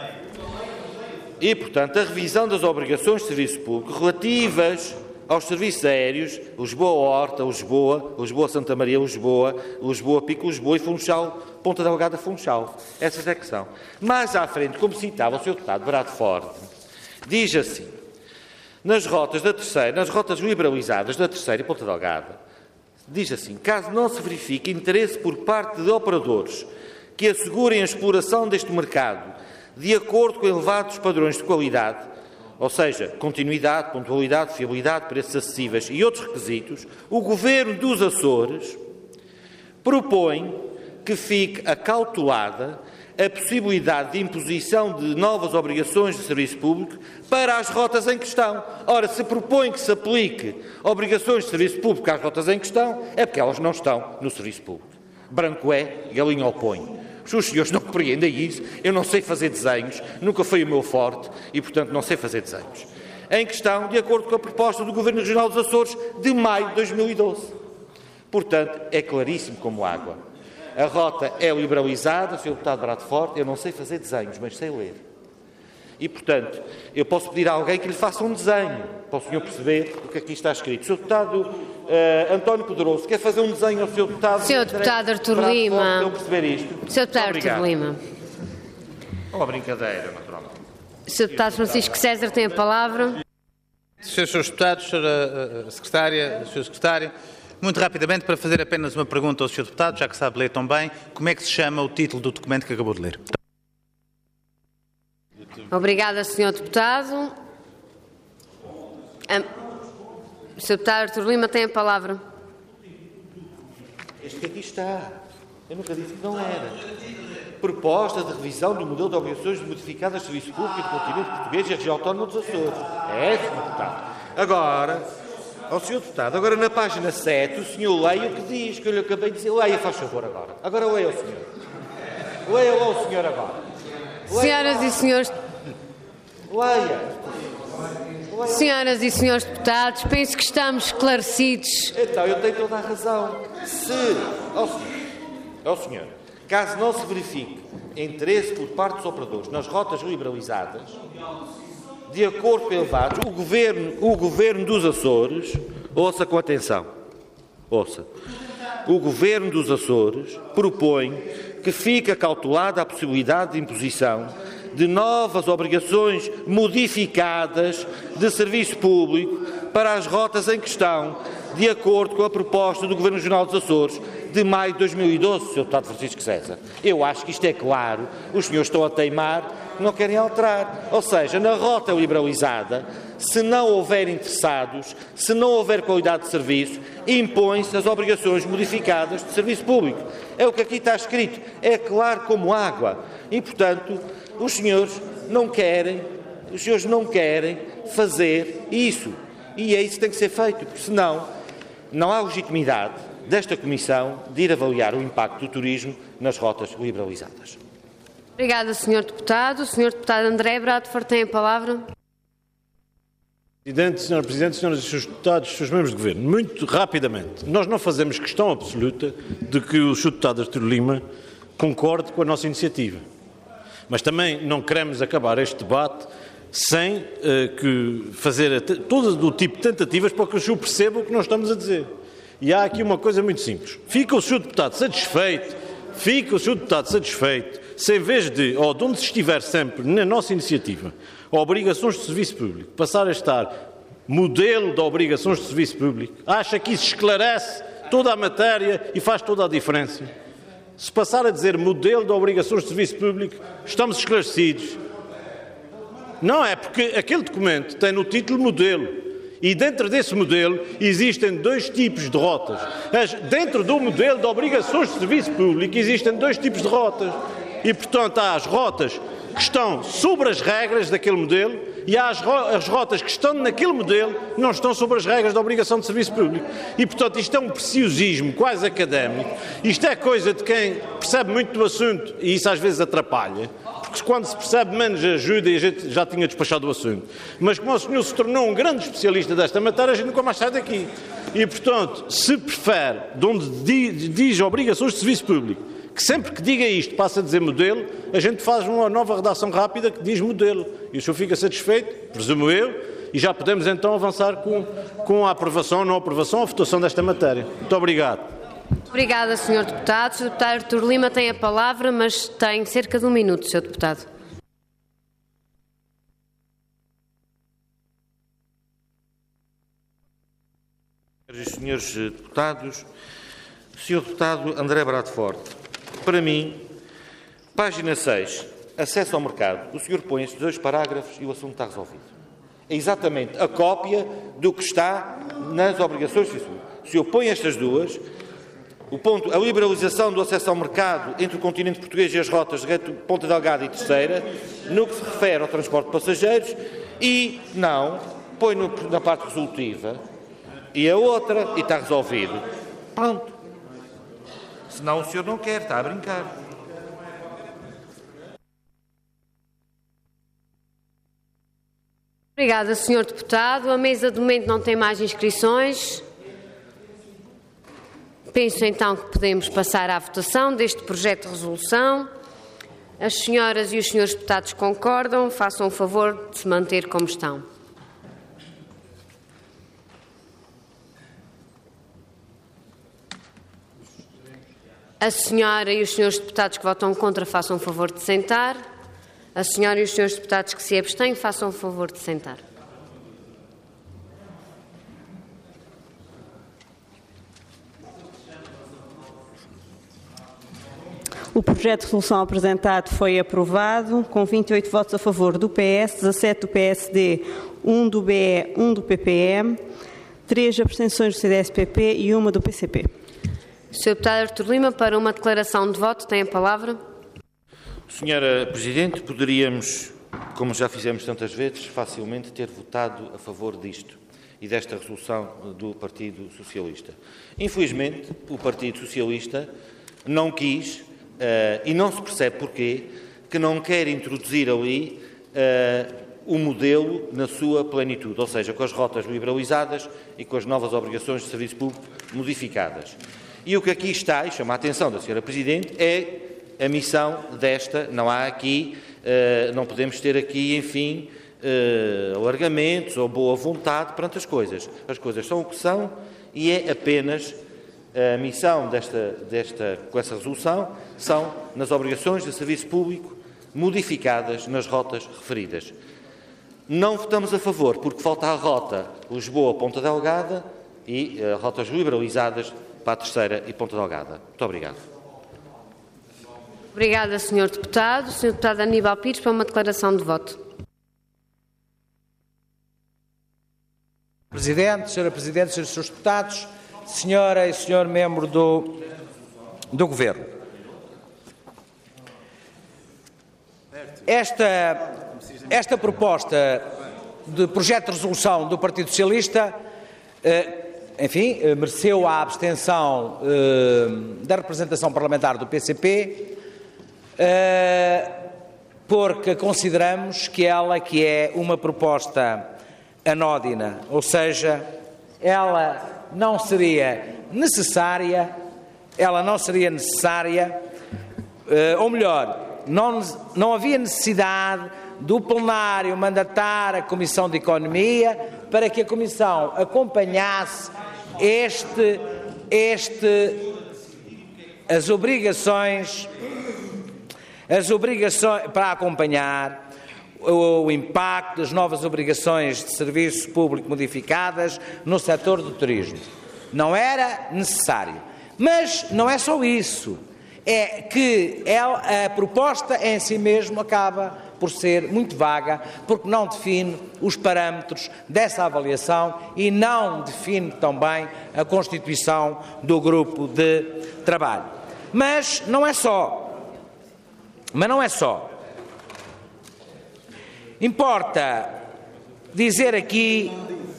E, portanto, a revisão das obrigações de serviço público relativas aos serviços aéreos, Lisboa-Horta, Lisboa-Santa Maria, Lisboa-Pico, Lisboa e Funchal, Ponta Delgada, Funchal. Essas é que são. Mais à frente, como citava o Sr. Deputado Bradford, diz assim, nas rotas da Terceira, nas rotas liberalizadas da Terceira e Ponta Delgada, diz assim, caso não se verifique interesse por parte de operadores que assegurem a exploração deste mercado de acordo com elevados padrões de qualidade, ou seja, continuidade, pontualidade, fiabilidade, preços acessíveis e outros requisitos, o Governo dos Açores propõe que fique acautelada a possibilidade de imposição de novas obrigações de serviço público para as rotas em questão. Ora, se propõe que se aplique obrigações de serviço público às rotas em questão, é porque elas não estão no serviço público. Branco é, galinha ao ponho. Os senhores não compreendem isso, eu não sei fazer desenhos, nunca foi o meu forte e, portanto, não sei fazer desenhos. Em questão, de acordo com a proposta do Governo Regional dos Açores de maio de 2012. Portanto, é claríssimo como água. A rota é liberalizada, Sr. Deputado Bradford, eu não sei fazer desenhos, mas sei ler. E, portanto, eu posso pedir a alguém que lhe faça um desenho, para o senhor perceber o que aqui está escrito. Sr. Deputado António Pedroso, quer fazer um desenho ao Sr. Deputado? Sr. Deputado Artur Lima. Para eu perceber isto. Sr. Deputado Artur Lima. Uma brincadeira, naturalmente. Sr. Deputado Francisco César tem a palavra. Senhores Deputados, Sra. Secretária, Sr. Secretário, muito rapidamente, para fazer apenas uma pergunta ao Sr. Deputado, já que sabe ler tão bem, como é que se chama o título do documento que acabou de ler? Obrigada, Sr. Deputado. Sr. Deputado Artur Lima tem a palavra. Este que aqui está. Eu nunca disse que não era. Proposta de revisão do modelo de obrigações modificadas de serviço público do continente português e a região autónoma dos Açores. É, Sr. Deputado. Agora, ao Sr. Deputado, agora na página 7, o senhor leia o que diz, que eu lhe acabei de dizer. Leia, faz favor, agora. Agora leia ao senhor. Leia lá ao senhor agora. Senhoras e senhores... Leia. Senhoras e senhores deputados, penso que estamos esclarecidos. Então, eu tenho toda a razão. Se, ao senhor, caso não se verifique interesse por parte dos operadores nas rotas liberalizadas, de acordo com elevados, o Governo dos Açores, ouça com atenção, ouça, o Governo dos Açores propõe que fique acautelada a possibilidade de imposição de novas obrigações modificadas de serviço público para as rotas em questão, de acordo com a proposta do Governo Regional dos Açores de maio de 2012, Sr. Deputado Francisco César. Eu acho que isto é claro, os senhores estão a teimar, não querem alterar. Ou seja, na rota liberalizada, se não houver interessados, se não houver qualidade de serviço, impõem-se as obrigações modificadas de serviço público. É o que aqui está escrito, é claro como água. E, portanto, os senhores não querem fazer isso. E é isso que tem que ser feito, porque senão não há legitimidade desta Comissão de ir avaliar o impacto do turismo nas rotas liberalizadas. Obrigada, Sr. Deputado. O Sr. Deputado André Bradford tem a palavra. Sr. Presidente, senhoras e senhores deputados, senhores membros do Governo, muito rapidamente, nós não fazemos questão absoluta de que o Sr. Deputado Artur Lima concorde com a nossa iniciativa. Mas também não queremos acabar este debate sem fazer todo o tipo de tentativas para que o senhor perceba o que nós estamos a dizer. E há aqui uma coisa muito simples. Fica o senhor deputado satisfeito, se em vez de, ou de onde se estiver sempre na nossa iniciativa, obrigações de serviço público, passar a estar modelo de obrigações de serviço público, acha que isso esclarece toda a matéria e faz toda a diferença. Se passar a dizer modelo de obrigações de serviço público, estamos esclarecidos. Não é porque aquele documento tem no título modelo e dentro desse modelo existem dois tipos de rotas. Dentro do modelo de obrigações de serviço público existem dois tipos de rotas e, portanto, há as rotas que estão sobre as regras daquele modelo e há as rotas que estão naquele modelo não estão sobre as regras da obrigação de serviço público. E, portanto, isto é um preciosismo quase académico. Isto é coisa de quem percebe muito do assunto e isso às vezes atrapalha. Porque quando se percebe menos ajuda e a gente já tinha despachado o assunto. Mas como o senhor se tornou um grande especialista desta matéria, a gente nunca mais sai daqui. E, portanto, se prefere, de onde diz obrigações de serviço público, que sempre que diga isto passa a dizer modelo, a gente faz uma nova redação rápida que diz modelo. E o senhor fica satisfeito, presumo eu, e já podemos então avançar com a aprovação ou não aprovação, a votação desta matéria. Muito obrigado. Obrigada, Sr. Deputado. O Sr. Deputado Artur Lima tem a palavra, mas tem cerca de 1 minuto, Sr. Deputado. Senhoras e senhores deputados, Sr. Deputado André Bradford, para mim, página 6, acesso ao mercado, o senhor põe estes 2 parágrafos e o assunto está resolvido. É exatamente a cópia do que está nas obrigações de serviço. O senhor põe estas duas, o ponto, a liberalização do acesso ao mercado entre o continente português e as rotas de Ponta Delgada e Terceira, no que se refere ao transporte de passageiros, e não, põe na parte resolutiva, e a outra, e está resolvido. Pronto. Senão o senhor não quer, está a brincar. Obrigada, Sr. Deputado. A mesa de momento não tem mais inscrições. Penso então que podemos passar à votação deste projeto de resolução. As senhoras e os senhores deputados concordam, façam o favor de se manter como estão. A senhora e os senhores deputados que votam contra, façam o favor de sentar. A senhora e os senhores deputados que se abstêm, façam o favor de sentar. O projeto de resolução apresentado foi aprovado, com 28 votos a favor do PS, 17 do PSD, 1 do BE, 1 do PPM, 3 abstenções do CDS-PP e 1 do PCP. Sr. Deputado Artur Lima, para uma declaração de voto, tem a palavra. Senhora Presidente, poderíamos, como já fizemos tantas vezes, facilmente ter votado a favor disto e desta resolução do Partido Socialista. Infelizmente, o Partido Socialista não quis, e não se percebe porquê, que não quer introduzir ali o modelo na sua plenitude, ou seja, com as rotas liberalizadas e com as novas obrigações de serviço público modificadas. E o que aqui está, e chama a atenção da Sra. Presidente, é a missão desta, não há aqui, não podemos ter aqui, enfim, alargamentos ou boa vontade perante as coisas. As coisas são o que são e é apenas a missão com essa resolução são nas obrigações de serviço público modificadas nas rotas referidas. Não votamos a favor porque falta a rota Lisboa-Ponta Delgada e rotas liberalizadas para a Terceira e Ponta Delgada. Muito obrigado. Obrigada, Sr. Deputado. Sr. Deputado Aníbal Pires, para uma declaração de voto. Presidente, Sra. Presidente, Srs. Deputados, Senhora e Sr. Membro do Governo. Esta proposta de projeto de resolução do Partido Socialista, enfim, mereceu a abstenção da representação parlamentar do PCP, porque consideramos que ela é uma proposta anódina, ou seja, ela não seria necessária, ou melhor, não havia necessidade do plenário mandatar a Comissão de Economia para que a Comissão acompanhasse as obrigações para acompanhar o impacto das novas obrigações de serviço público modificadas no setor do turismo. não era necessário. Mas não é só isso, é que a proposta em si mesmo acaba por ser muito vaga, porque não define os parâmetros dessa avaliação e não define também a constituição do grupo de trabalho. Mas não é só. Importa dizer aqui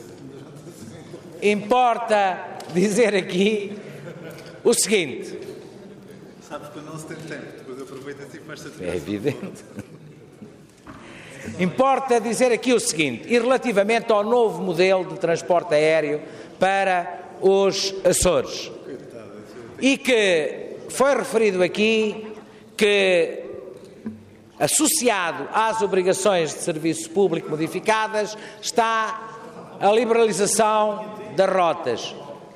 o seguinte. Sabes que não se tem tempo, depois aproveita assim para esta É evidente. Importa dizer aqui o seguinte, e relativamente ao novo modelo de transporte aéreo para os Açores, e que foi referido aqui que, associado às obrigações de serviço público modificadas, está a liberalização das rotas.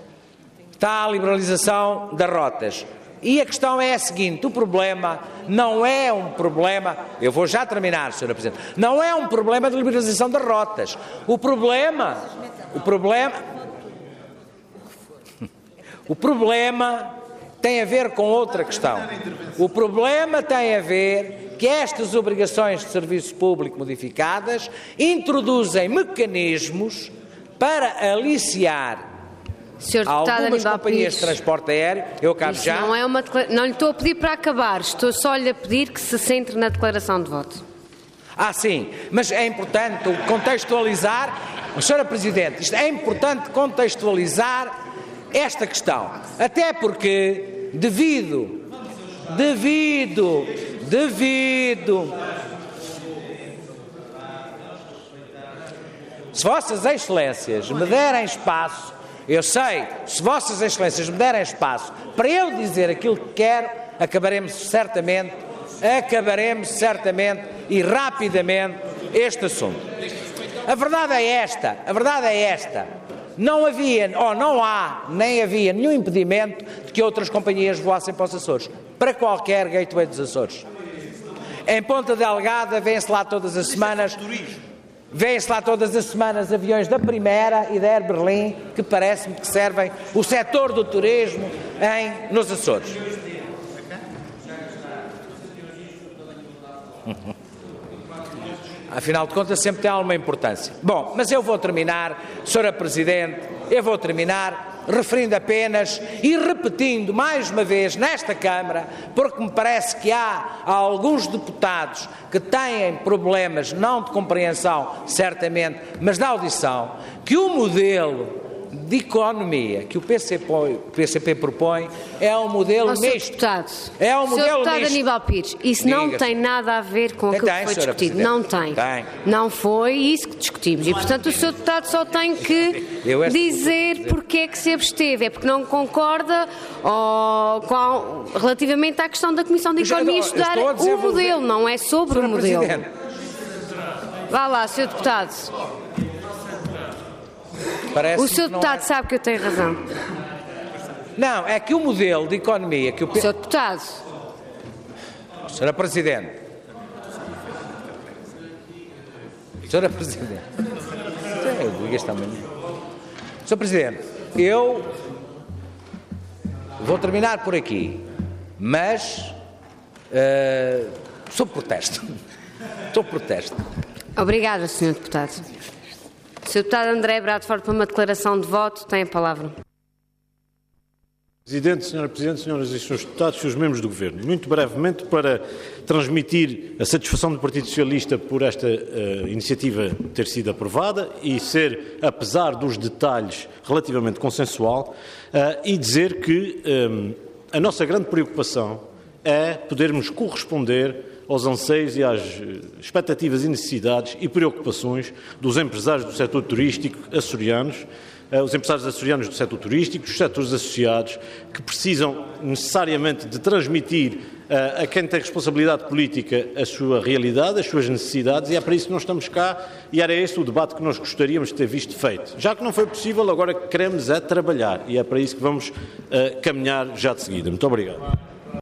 E a questão é a seguinte, o problema não é um problema, eu vou já terminar, Sra. Presidente, não é um problema de liberalização das rotas. O problema tem a ver com outra questão. O problema tem a ver que estas obrigações de serviço público modificadas introduzem mecanismos para aliciar algumas companhias de transporte aéreo. Eu acabo já. Não lhe estou a pedir para acabar, estou só-lhe a pedir que se centre na declaração de voto. Sim, mas é importante contextualizar, Sra. Presidente, isto é importante contextualizar esta questão, até porque devido se Vossas Excelências me derem espaço, eu sei, se Vossas Excelências me derem espaço para eu dizer aquilo que quero, acabaremos certamente e rapidamente este assunto. A verdade é esta, não havia, ou não há, nem havia nenhum impedimento de que outras companhias voassem para os Açores, para qualquer gateway dos Açores. Em Ponta Delgada vêm-se lá todas as semanas aviões da Primeira e da Air Berlin, que parece-me que servem o setor do turismo nos Açores. Afinal de contas, sempre tem alguma importância. Bom, mas eu vou terminar, Sra. Presidente, referindo apenas e repetindo mais uma vez nesta Câmara, porque me parece que há alguns deputados que têm problemas, não de compreensão, certamente, mas de audição, que o modelo de economia que o PCP propõe é um modelo misto. Deputado, é um modelo deputado misto. Aníbal Pires, isso não tem nada a ver com aquilo que foi discutido. Não tem. Não foi isso que discutimos. E, portanto, o Sr. Deputado só tem que dizer porque é que se absteve. É porque não concorda relativamente à questão da Comissão de Economia estudar o modelo, não é sobre o modelo. Vá lá, Sr. Deputado. O Sr. Deputado sabe que eu tenho razão. Não, é que o modelo de economia que o Sr. Deputado. Sra. Presidente. Sra. Presidente. Sr. Presidente, eu vou terminar por aqui, mas sob protesto. Obrigada, Sr. Deputado. Sr. Deputado André Bradford, para uma declaração de voto, tem a palavra. Presidente, Sra. Presidente, senhoras e senhores deputados, senhores membros do Governo, muito brevemente para transmitir a satisfação do Partido Socialista por esta iniciativa ter sido aprovada e ser, apesar dos detalhes, relativamente consensual, e dizer que a nossa grande preocupação é podermos corresponder aos anseios e às expectativas e necessidades e preocupações dos empresários do setor turístico açorianos, os empresários açorianos do setor turístico, os setores associados, que precisam necessariamente de transmitir a quem tem responsabilidade política a sua realidade, as suas necessidades, e é para isso que nós estamos cá, e era esse o debate que nós gostaríamos de ter visto feito. Já que não foi possível, agora queremos é trabalhar, e é para isso que vamos caminhar já de seguida. Muito obrigado.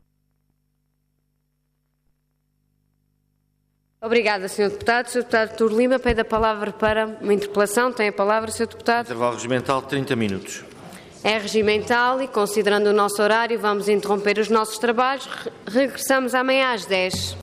Obrigada, Sr. Deputado. Sr. Deputado Artur Lima pede a palavra para uma interpelação. Tem a palavra, Sr. Deputado. Intervalo regimental de 30 minutos. É regimental e, considerando o nosso horário, vamos interromper os nossos trabalhos. Regressamos amanhã às 10.